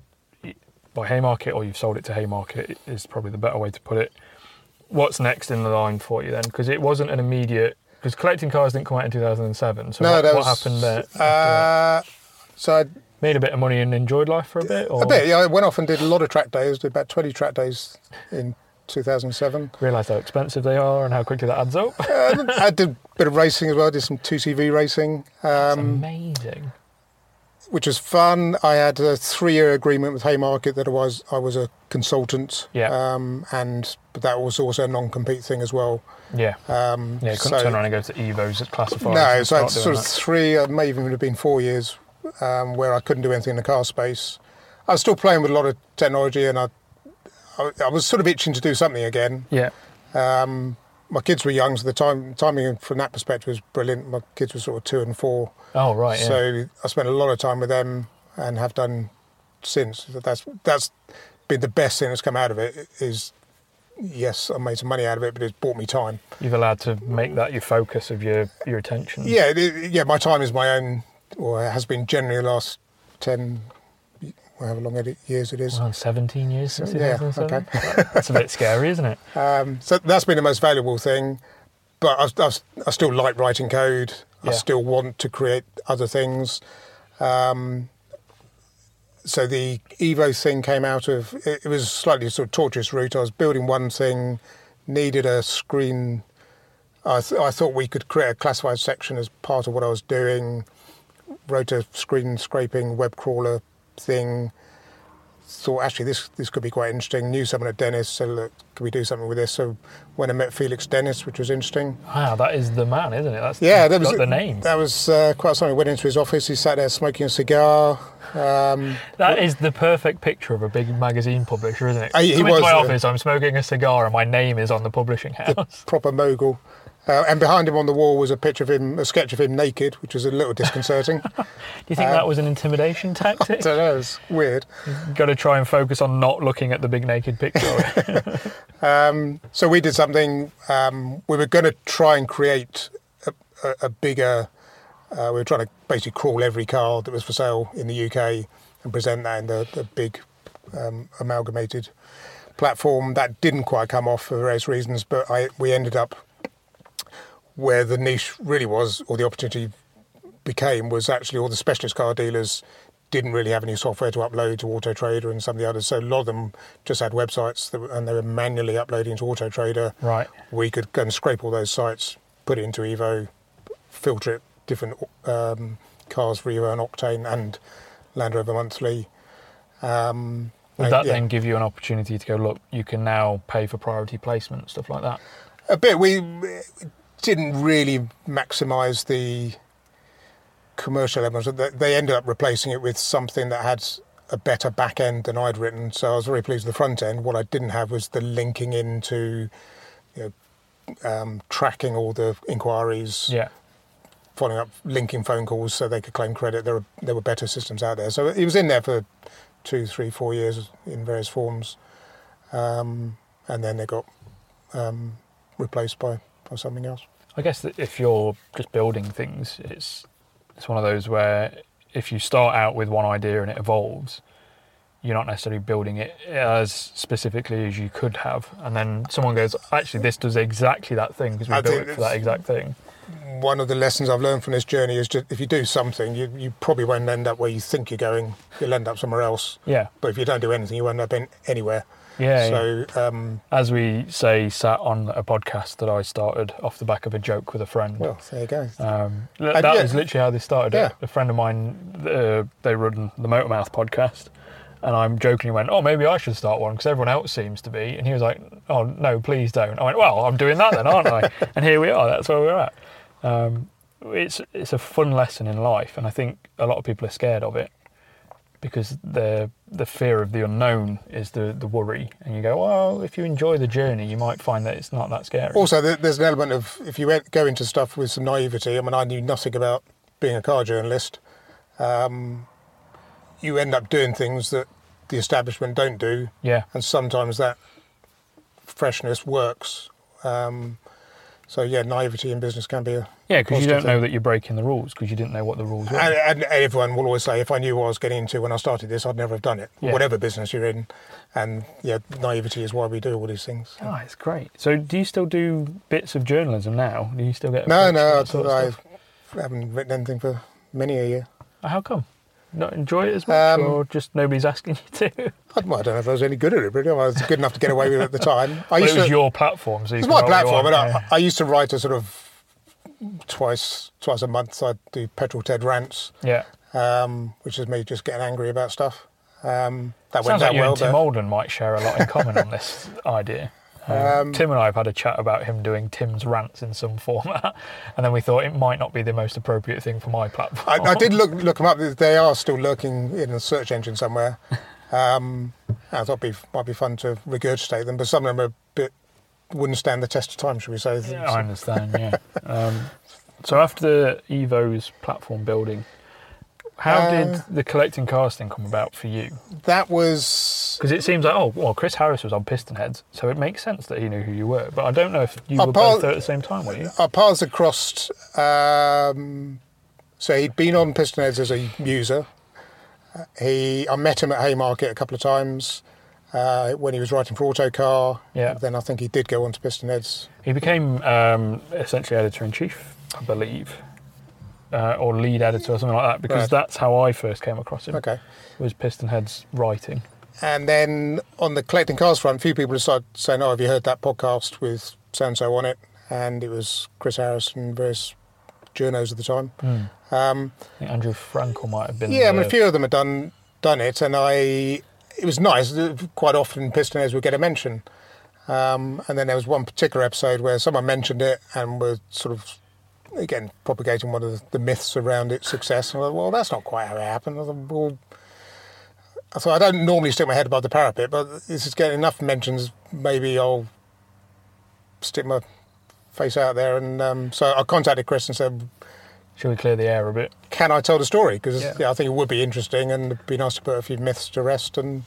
by Haymarket, or you've sold it to Haymarket, is probably the better way to put it. What's next in the line for you then? Because it wasn't an immediate. Because Collecting Cars didn't come out in two thousand seven. So no, what, that what was, happened there? after Uh, so I that? Made a bit of money and enjoyed life for a bit. Or a bit. Yeah, I went off and did a lot of track days. Did about twenty track days in two thousand seven. Realised how expensive they are and how quickly that adds up. uh, I did a bit of racing as well. I did some two C V racing. That's Um, amazing. which was fun. I had a three-year agreement with Haymarket that I was I was a consultant, Yeah. um, and but that was also a non-compete thing as well. Yeah. Um, Yeah, you couldn't so, turn around and go to Evos at classifiers. no, and so I had start sort doing of that. three, uh, may even have been four years um, where I couldn't do anything in the car space. I was still playing with a lot of technology, and I I, I was sort of itching to do something again. Yeah. Um, my kids were young, so the time timing from that perspective was brilliant. My kids were sort of two and four. Oh, right, yeah. So I spent a lot of time with them and have done since. That's that's been the best thing that's come out of it. Is yes, I made some money out of it, but it's bought me time. You've allowed to make that your focus of your, your attention. Yeah, it, yeah. My time is my own, or it has been generally the last ten, however long it, years it is. Well, seventeen years since Yeah, two thousand seven. okay. That's a bit scary, isn't it? Um, so that's been the most valuable thing. But I, I, I still like writing code. I Yeah. still want to create other things. Um, so the Evo thing came out of, it, it was a slightly sort of tortuous route. I was building one thing, needed a screen. I, th- I thought we could create a classified section as part of what I was doing. Wrote a screen scraping web crawler thing. Thought actually this this could be quite interesting. Knew someone at Dennis, so look, can we do something with this? So when I met Felix Dennis, which was interesting. Wow, that is the man, isn't it? That's Yeah, that got was the name. That was uh, quite something. Went into his office. He sat there smoking a cigar. Um, That is the perfect picture of a big magazine publisher, isn't it? Uh, he Come into was, my uh, office, I'm smoking a cigar, and my name is on the publishing house. proper mogul. Uh, and behind him on the wall was a picture of him, a sketch of him naked, which was a little disconcerting. Do you think Um, that was an intimidation I tactic? don't know, it's weird. Got to try and focus on not looking at the big naked picture. Um, so we did something. Um, we were going to try and create a, a, a bigger. Uh, we were trying to basically crawl every car that was for sale in the U K and present that in the, the big um, amalgamated platform. That didn't quite come off for various reasons, but I, we ended up where the niche really was, or the opportunity became, was actually all the specialist car dealers didn't really have any software to upload to Auto Trader and some of the others. So a lot of them just had websites that, were- and they were manually uploading to Auto Trader. Right. We could go and scrape all those sites, put it into Evo, filter it, different um, cars for Evo and Octane and Land Rover Monthly. Um, Would and, that yeah, then give you an opportunity to go, look, you can now pay for priority placement, stuff like that? a bit. We didn't really maximise the commercial elements. They- They ended up replacing it with something that had a better back end than I'd written. So I was very pleased with the front end. What I didn't have was the linking into, you know, um, tracking all the inquiries, Yeah. following up, linking phone calls so they could claim credit. There were there were better systems out there. So it was in there for two, three, four years in various forms, um, and then they got um, replaced by, by something else. I guess that if you're just building things, it's it's one of those where if you start out with one idea and it evolves, you're not necessarily building it as specifically as you could have. And then someone goes, actually, this does exactly that thing because we I built think it for that exact thing. One of the lessons I've learned from this journey is just if you do something, you, you probably won't end up where you think you're going. You'll end up somewhere else. Yeah. But if you don't do anything, you won't end up in anywhere. Yeah. So um, As we say, sat on a podcast that I started off the back of a joke with a friend. well, there you go. Um, th- And that yeah. was literally how this started. Yeah. A friend of mine, uh, they run the Motormouth podcast, and I'm jokingly went, "Oh, maybe I should start one because everyone else seems to be." And he was like, "Oh no, please don't." I went, "Well, I'm doing that then, aren't I?" And here we are. That's where we're at. Um, it's it's a fun lesson in life, and I think a lot of people are scared of it because the the fear of the unknown is the the worry. And you go, well, if you enjoy the journey, you might find that it's not that scary. Also, there- there's an element of if you went- go into stuff with some naivety. I mean, I knew nothing about being a car journalist. Um, you end up doing things that the establishment don't do, Yeah. and sometimes that freshness works. Um, so yeah, naivety in business can be a Yeah, because you positive don't know thing. that you're breaking the rules because you didn't know what the rules were. And, and everyone will always say, if I knew what I was getting into when I started this, I'd never have done it. Yeah. Whatever business you're in, and yeah, naivety is why we do all these things. Oh, it's great. So do you still do bits of journalism now? Do you still get No, approached no, for I, that sort of I stuff? haven't written anything for many a year. Oh, how come? Not enjoy it as much, Um, or just nobody's asking you to? I, well, I don't know if I was any good at it, really. I was good enough to get away with it at the time. I Well, used it was to, your platform, so you it's could my roll it platform, on, and yeah. I, I used to write a sort of twice twice a month. I'd do Petrol Ted rants, Yeah. um, which is me just getting angry about stuff. Um, that went Sounds like down you well, and Tim but Alden might share a lot in common on this idea. Um, Um, Tim and I have had a chat about him doing Tim's rants in some format, and then we thought it might not be the most appropriate thing for my platform. I, I did look look them up. They are still lurking in a search engine somewhere. Um, I thought it might be fun to regurgitate them, but some of them are a bit wouldn't stand the test of time, should we say? Yeah, I understand, yeah. Um, so after Evo's platform building, how Uh, did the collecting cars thing come about for you? That was Because it seems like, oh, well, Chris Harris was on Pistonheads, so it makes sense that he knew who you were. But I don't know if you Our were par- both there at the same time, were you? our paths had crossed. Um, so he'd been on Pistonheads as a user. Uh, He, I met him at Haymarket a couple of times uh, when he was writing for Autocar. Yeah. Then I think he did go on to Pistonheads. He became um, essentially editor-in-chief, I believe, uh, or lead editor or something like that, because Right. that's how I first came across him, Okay. was Pistonheads writing. And then on the collecting cars front, a few people started saying, "Oh, have you heard that podcast with so and so on it?" And it was Chris Harris and various journos at the time. Um, I think Andrew Frankel might have been yeah, I mean, the- a few of them had done done it, and I. It was nice. Quite often, Pistonheads would get a mention, um, and then there was one particular episode where someone mentioned it and were sort of again propagating one of the, the myths around its success. And I thought, well, that's not quite how it happened. I thought, well, I thought I don't normally stick my head above the parapet, but this is getting enough mentions. Maybe I'll stick my face out there. And um, so I contacted Chris and said, Should we clear the air a bit? can I tell the story? Because Yeah. yeah, I think it would be interesting and it'd be nice to put a few myths to rest. And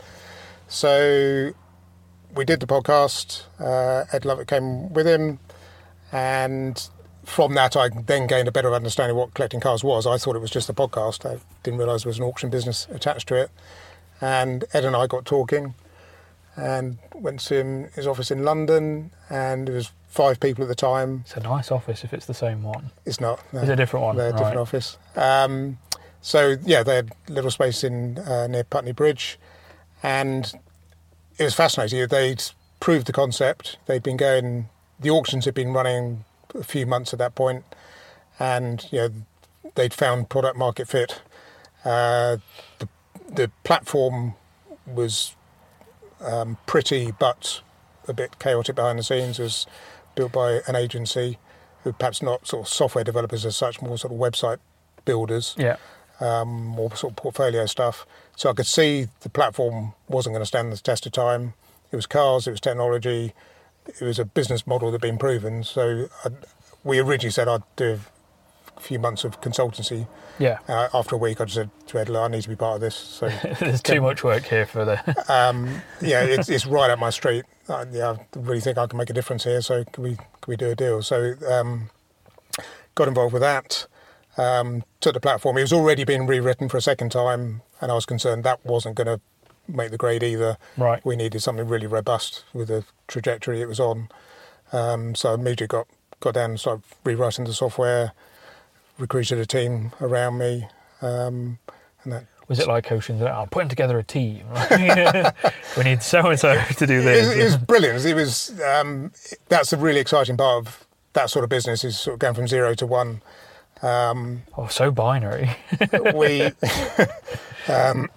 so we did the podcast. Uh, Ed Lovett came with him, and from that I then gained a better understanding of what collecting cars was. I thought it was just a podcast. I didn't realise there was an auction business attached to it. And Ed and I got talking and went to him, his office in London, and there was five people at the time. It's a nice office if it's the same one. It's not. No. It's a different one, They're a different right. office. Um, So yeah, they had a little space in uh, near Putney Bridge, and it was fascinating. They'd proved the concept. They'd been going. The auctions had been running a few months at that point, and you know they'd found product market fit. Uh, the the platform was um, pretty, but a bit chaotic behind the scenes. It was built by an agency who perhaps not sort of software developers as such, more sort of website builders. Yeah. Um, more sort of portfolio stuff. So I could see the platform wasn't going to stand the test of time. It was cars, it was technology, it was a business model that had been proven. So I, we originally said I'd do a few months of consultancy. Yeah. Uh, after a week, I just said to Ed, I need to be part of this. So there's too much work here for the. um, yeah, it's, it's right up my street. Uh, yeah, I really think I can make a difference here. So can we can we do a deal? So um, got involved with that. Um, took the platform. It was already being rewritten for a second time, and I was concerned that wasn't going to make the grade either. Right. We needed something really robust with the trajectory it was on. Um, so I immediately got, got down and started rewriting the software, recruited a team around me, um, and that. Was it like Ocean's? I'm putting together a team. We need so and so to do this. It was, it was brilliant. It was. Um, that's the really exciting part of that sort of business, is sort of going from zero to one. Um, oh, so binary. we, um,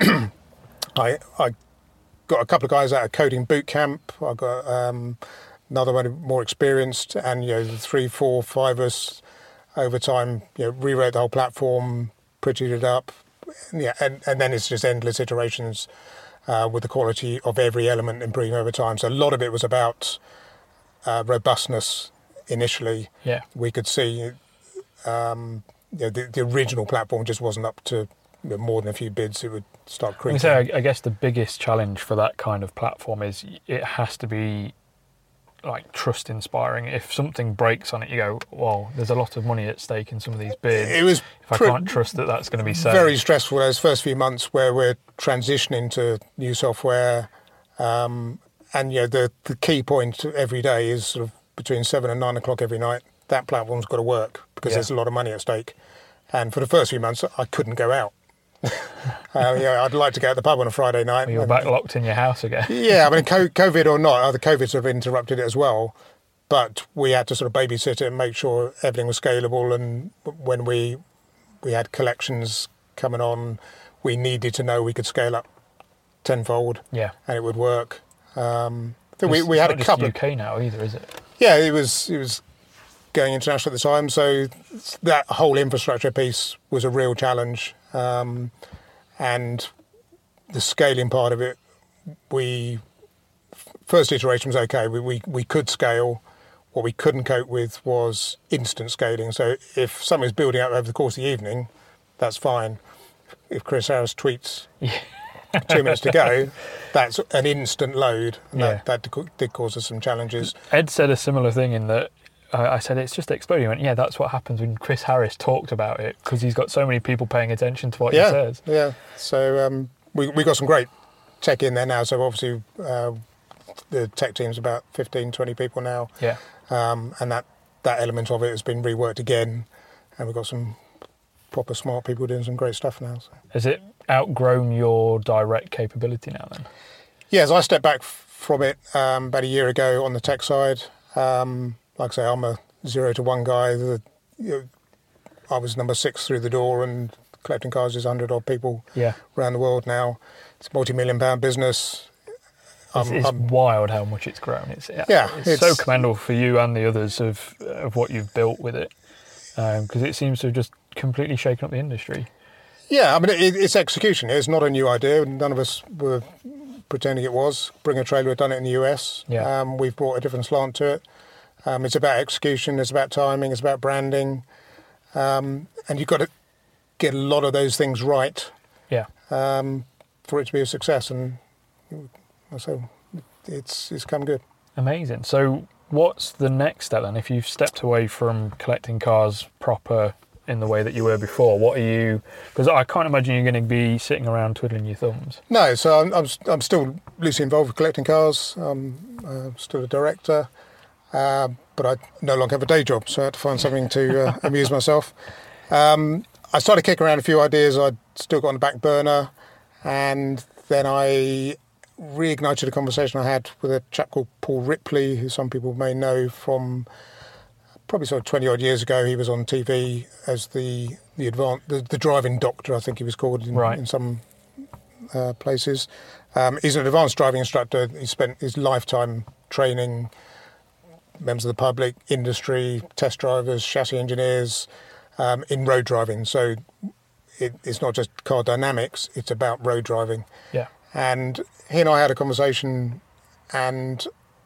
I, I got a couple of guys out of coding boot camp. I got um, another one more experienced, and you know, the three, four, five of us over time, you know, rewrote the whole platform, prettied it up, yeah, and, and then it's just endless iterations uh, with the quality of every element improving over time. So a lot of it was about uh, robustness initially. Yeah, we could see. Um, you know, the, the original platform just wasn't up to you know, more than a few bids. It would start creaking. So I, I guess the biggest challenge for that kind of platform is it has to be like trust inspiring. If something breaks on it, you go, well, there's a lot of money at stake in some of these bids. It was if pre- I can't trust that that's going to be safe. Very stressful those first few months where we're transitioning to new software, um, and you know the the key point every day is sort of between seven and nine o'clock every night. That platform's got to work because yeah. there's a lot of money at stake. And for the first few months, I couldn't go out. uh, yeah, I'd like to go to the pub on a Friday night. Well, you're back locked in your house again. Yeah, I mean, COVID or not, the COVID sort of interrupted it as well. But we had to sort of babysit it and make sure everything was scalable. And when we we had collections coming on, we needed to know we could scale up tenfold. Yeah, and it would work. Um, so it's, we we it's had not a just couple. U K now either, is it? Yeah, it was it was. going international at the time, so that whole infrastructure piece was a real challenge, um, and the scaling part of it, we first iteration was okay. We, we we could scale. What we couldn't cope with was instant scaling. So if something's building up over the course of the evening, that's fine. If Chris Harris tweets yeah. two minutes to go, that's an instant load, and yeah. that, that did cause us some challenges. Ed said a similar thing in that. I said, it's just exploding. He went, yeah, that's what happens when Chris Harris talked about it, because he's got so many people paying attention to what yeah, he says. Yeah, so um, we we got some great tech in there now. So obviously uh, the tech team's about fifteen, twenty people now. Yeah. Um, and that, that element of it has been reworked again. And we've got some proper smart people doing some great stuff now. So. Has it outgrown your direct capability now then? Yeah, as I stepped back from it um, about a year ago on the tech side, um, like I say, I'm a zero to one guy. The, you know, I was number six through the door, and Collecting Cars is one hundred odd people yeah. around the world now. It's a multi-million pound business. It's, um, it's um, wild how much it's grown. It's, yeah, it's, it's so commendable for you and the others of of what you've built with it, because um, it seems to have just completely shaken up the industry. Yeah, I mean, it, it's execution. It's not a new idea. None of us were pretending it was. Bring a Trailer had done it in the U S. Yeah. Um, we've brought a different slant to it. Um, it's about execution, it's about timing, it's about branding. Um, and you've got to get a lot of those things right yeah. um, for it to be a success. And so it's it's come good. Amazing. So what's the next step then? If you've stepped away from Collecting Cars proper in the way that you were before, what are you... Because I can't imagine you're going to be sitting around twiddling your thumbs. No, so I'm I'm, I'm still loosely involved with Collecting Cars. I'm uh, still a director. Uh, but I no longer have a day job, so I had to find something to uh, amuse myself. Um, I started kicking around a few ideas I'd still got on the back burner, and then I reignited a conversation I had with a chap called Paul Ripley, who some people may know from probably sort of twenty odd years ago. He was on T V as the the advanced the, the driving doctor, I think he was called in, right. in some uh, places. Um, he's an advanced driving instructor. He spent his lifetime training members of the public, industry, test drivers, chassis engineers um, in road driving. So it, it's not just car dynamics; it's about road driving. Yeah. And he and I had a conversation, and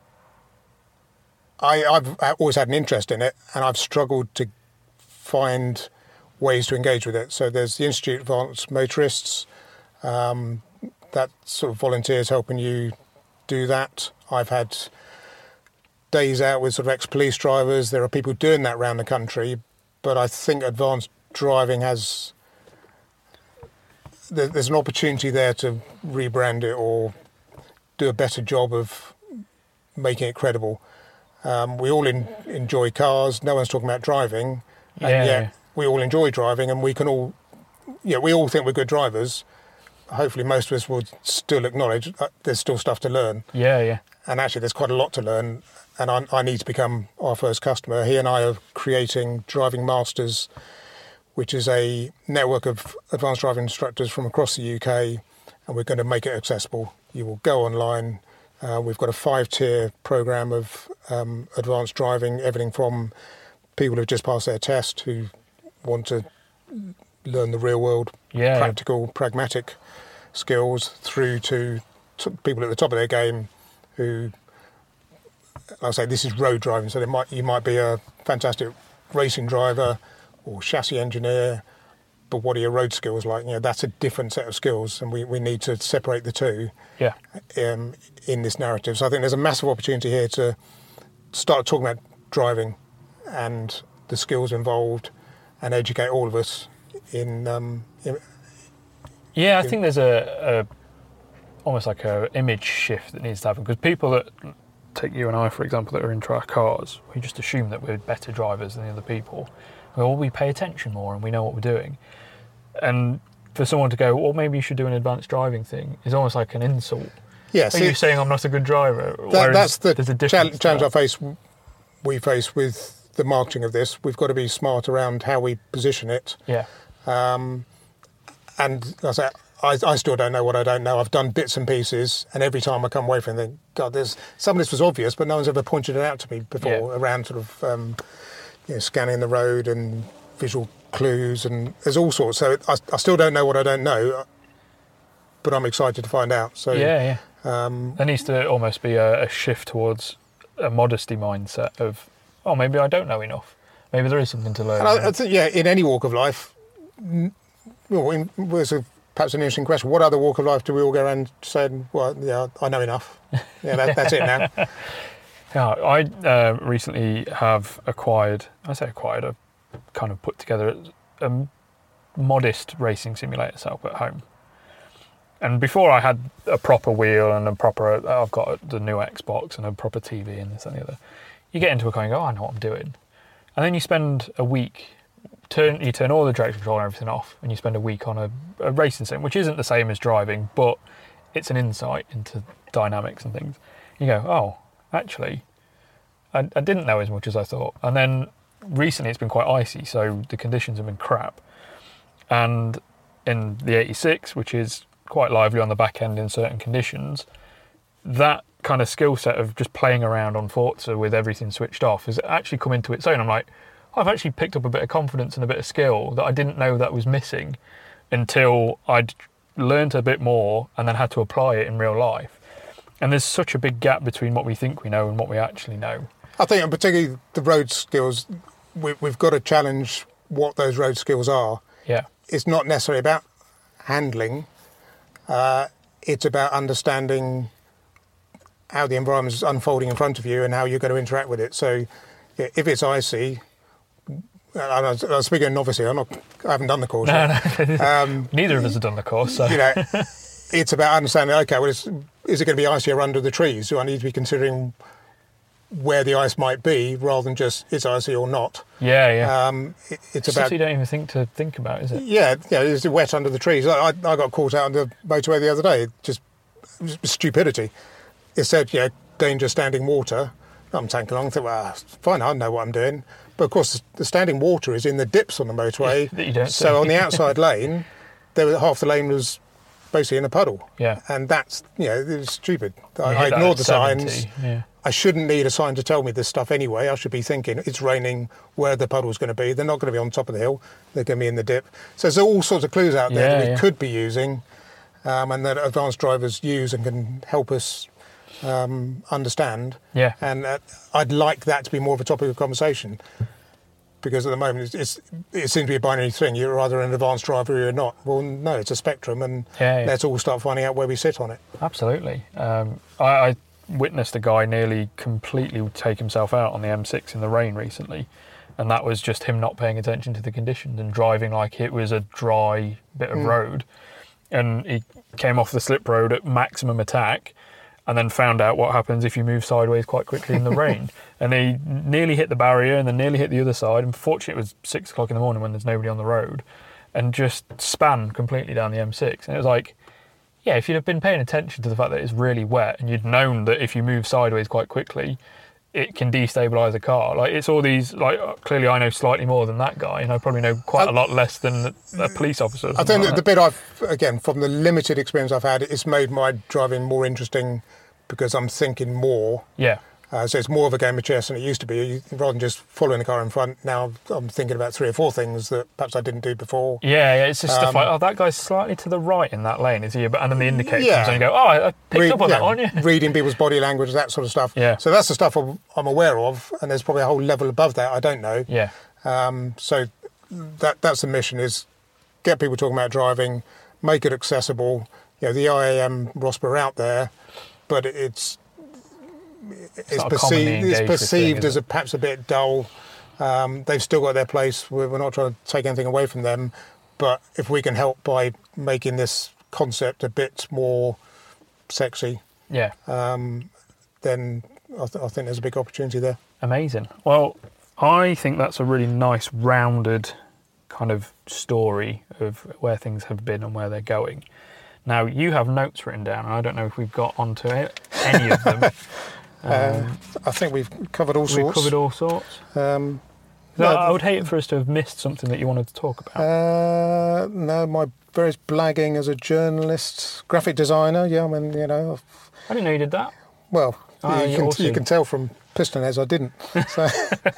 I, I've always had an interest in it, and I've struggled to find ways to engage with it. So there's the Institute of Advanced Motorists, um, that sort of volunteers helping you do that. I've had days out with sort of ex-police drivers. There are people doing that around the country, but I think advanced driving has... there's an opportunity there to rebrand it or do a better job of making it credible. Um, we all in, enjoy cars. No one's talking about driving, and yeah, yet yeah. we all enjoy driving, and we can all, yeah, we all think we're good drivers. Hopefully, most of us will still acknowledge that there's still stuff to learn. Yeah, yeah. And actually, there's quite a lot to learn, and I, I need to become our first customer. He and I are creating Driving Masters, which is a network of advanced driving instructors from across the U K, and we're going to make it accessible. You will go online. Uh, we've got a five-tier programme of um, advanced driving, everything from people who've just passed their test who want to learn the real world, yeah, practical, pragmatic skills, through to t- people at the top of their game who, like I say, this is road driving, so they might you might be a fantastic racing driver or chassis engineer, but what are your road skills like? You know, that's a different set of skills, and we, we need to separate the two yeah. um, in this narrative. So I think there's a massive opportunity here to start talking about driving and the skills involved, and educate all of us in... Um, in yeah, I in, think there's a, a almost like a image shift that needs to happen, because people that, take you and I, for example, that are into our cars, we just assume that we're better drivers than the other people. Well, we pay attention more and we know what we're doing. And for someone to go, well, maybe you should do an advanced driving thing, is almost like an insult. Yeah, Are see, you saying I'm not a good driver? That, that's the there's a challenge, challenge I that. face, we face with the marketing of this. We've got to be smart around how we position it. Yeah. Um, and I say, I, I still don't know what I don't know. I've done bits and pieces, and every time I come away from it, I think, God, there's some of this was obvious, but no one's ever pointed it out to me before, yeah. around sort of um, you know, scanning the road and visual clues, and there's all sorts. So I, I still don't know what I don't know, but I'm excited to find out. So yeah, yeah. Um, there needs to almost be a, a shift towards a modesty mindset of, oh, maybe I don't know enough. Maybe there is something to learn. And I, I think, yeah, in any walk of life, well, in, there's a, perhaps an interesting question. What other walk of life do we all go around saying, well, yeah, I know enough. Yeah, that, that's it now. Yeah, I uh, recently have acquired, I say acquired, I've kind of put together a, a modest racing simulator setup at home. And before I had a proper wheel and a proper, I've got the new Xbox and a proper T V and this and the other. You get into a car and go, oh, I know what I'm doing. And then you spend a week, turn you turn all the traction control and everything off, and you spend a week on a, a racing sim, which isn't the same as driving, but it's an insight into dynamics and things. You go, oh, actually, I, I didn't know as much as I thought. And then recently it's been quite icy, so the conditions have been crap. And in the eighty-six, which is quite lively on the back end in certain conditions, that kind of skill set of just playing around on Forza with everything switched off has actually come into its own. I'm like, oh, I've actually picked up a bit of confidence and a bit of skill that I didn't know that was missing until I'd learnt a bit more and then had to apply it in real life. And there's such a big gap between what we think we know and what we actually know. I think, and particularly the road skills, we, we've got to challenge what those road skills are. Yeah. It's not necessarily about handling. Uh, it's about understanding how the environment is unfolding in front of you and how you're going to interact with it. So yeah, if it's icy, I was, I was speaking of novice here, I'm not, I haven't done the course No, yet. no. Um, Neither of us have done the course. So. You know, it's about understanding, okay, well, is, is it going to be icier under the trees? Do I need to be considering where the ice might be rather than just it's icy or not. Yeah, yeah. Um, it, it's Stuff about you don't even think to think about, is it? yeah, yeah. It's wet under the trees. I, I I got caught out on the motorway the other day. Just stupidity. It said, yeah, danger standing water. I'm tanking along. I thought, well, fine, I know what I'm doing. But of course, the standing water is in the dips on the motorway. That you don't so see. on the outside lane, there was half the lane was basically in a puddle. Yeah. And that's, you know, it was stupid. You I, hit I that ignored at the seventy, signs. Yeah. I shouldn't need a sign to tell me this stuff anyway. I should be thinking it's raining, where the puddle's going to be. They're not going to be on top of the hill. They're going to be in the dip. So there's all sorts of clues out there Yeah, that we yeah. could be using, um, and that advanced drivers use and can help us um, understand. Yeah. And uh, I'd like that to be more of a topic of conversation, because at the moment it's, it's, it seems to be a binary thing. You're either an advanced driver or you're not. Well, no, it's a spectrum, and Yeah, yeah. let's all start finding out where we sit on it. Absolutely. Um, I, I witnessed a guy nearly completely take himself out on the M six in the rain recently, and that was just him not paying attention to the conditions and driving like it was a dry bit of Mm. road. And he came off the slip road at maximum attack, and then found out what happens if you move sideways quite quickly in the rain. And he nearly hit the barrier and then nearly hit the other side. And fortunately, it was six o'clock in the morning when there's nobody on the road, and just span completely down the M six. And it was like, yeah, if you'd have been paying attention to the fact that it's really wet, and you'd known that if you move sideways quite quickly, it can destabilise a car. Like, it's all these, like, clearly I know slightly more than that guy, and I probably know quite a lot less than a police officer. or I something think like the that. bit I've, again, from the limited experience I've had, it's made my driving more interesting because I'm thinking more. Yeah, Uh, so it's more of a game of chess than it used to be. You, rather than just following the car in front, now I'm thinking about three or four things that perhaps I didn't do before. yeah, yeah. It's just stuff Um, like, oh, that guy's slightly to the right in that lane, is he? And then the indicator Yeah. comes on and you go, oh, I I picked Read- up on yeah, that one, yeah. reading people's body language, that sort of stuff. Yeah. So that's the stuff I'm, I'm aware of, and there's probably a whole level above that I don't know. Yeah, Um, so that that's the mission: is get people talking about driving, make it accessible. You know, the I A M R O S P A are out there, but it's it's, not a commonly perceived, it's engaged thing, perceived is as it? a, perhaps a bit dull. Um, they've still got their place. We're, we're not trying to take anything away from them, but if we can help by making this concept a bit more sexy, yeah. um, then I, th- I think there's a big opportunity there. Amazing. Well, I think that's a really nice, rounded kind of story of where things have been and where they're going. Now, you have notes written down, and I don't know if we've got onto it, any of them. Uh, Um, I think we've covered all we've sorts. covered all sorts. Um, So no, I would hate it for us to have missed something that you wanted to talk about. Uh, no, my various blagging as a journalist, graphic designer. Yeah, I mean, you know, I didn't know you did that. well, Ah, you, you can, also- you can tell from Piston Heads I didn't. So,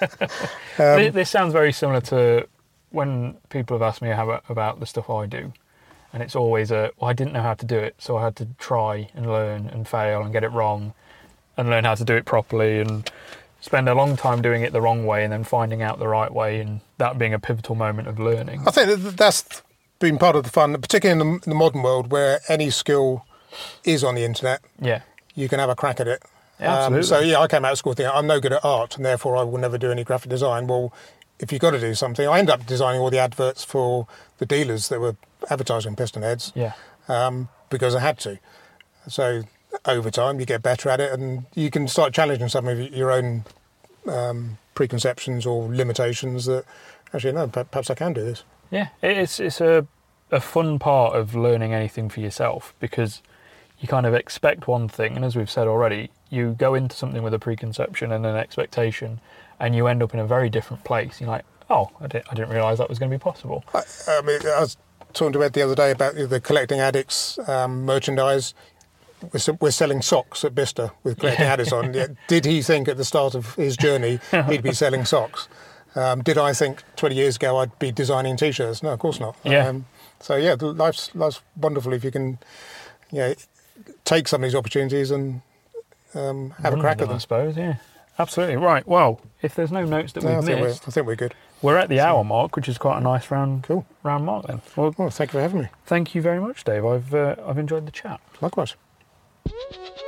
This, um, this sounds very similar to when people have asked me how, about the stuff I do. And it's always a, well, I didn't know how to do it, so I had to try and learn and fail and get it wrong and learn how to do it properly and spend a long time doing it the wrong way and then finding out the right way, and that being a pivotal moment of learning. I think that that's been part of the fun, particularly in the, in the modern world where any skill is on the internet. Yeah. You can have a crack at it. Yeah, absolutely. Um, so yeah, I came out of school thinking I'm no good at art and therefore I will never do any graphic design. Well, if you've got to do something, I ended up designing all the adverts for the dealers that were advertising Piston Heads Yeah. um, because I had to. So over time you get better at it and you can start challenging some of your own um, preconceptions or limitations that actually, no, per- perhaps I can do this. Yeah, it's it's a a fun part of learning anything for yourself, because you kind of expect one thing, and as we've said already, you go into something with a preconception and an expectation, and you end up in a very different place. You're like, oh, I didn't I didn't realise that was going to be possible. I, I mean, I was talking to Ed the other day about the Collecting Addicts um, merchandise. We're, s- we're selling socks at Bicester with Collecting Yeah. Addicts on. Yeah, did he think at the start of his journey he'd be selling socks? Um, did I think twenty years ago I'd be designing T-shirts? No, of course not. Yeah. Um, so yeah, the- life's life's wonderful if you can, you know, take some of these opportunities and um, have Run a crack with at them, I them. suppose, yeah. Absolutely. Right, well, if there's no notes that No, I we've think we're missed, I think we're good. we're at the hour mark, which is quite a nice round Cool. round mark then. Well, Well, thank you for having me. thank you very much, Dave. I've uh, I've enjoyed the chat. Likewise. Thank you.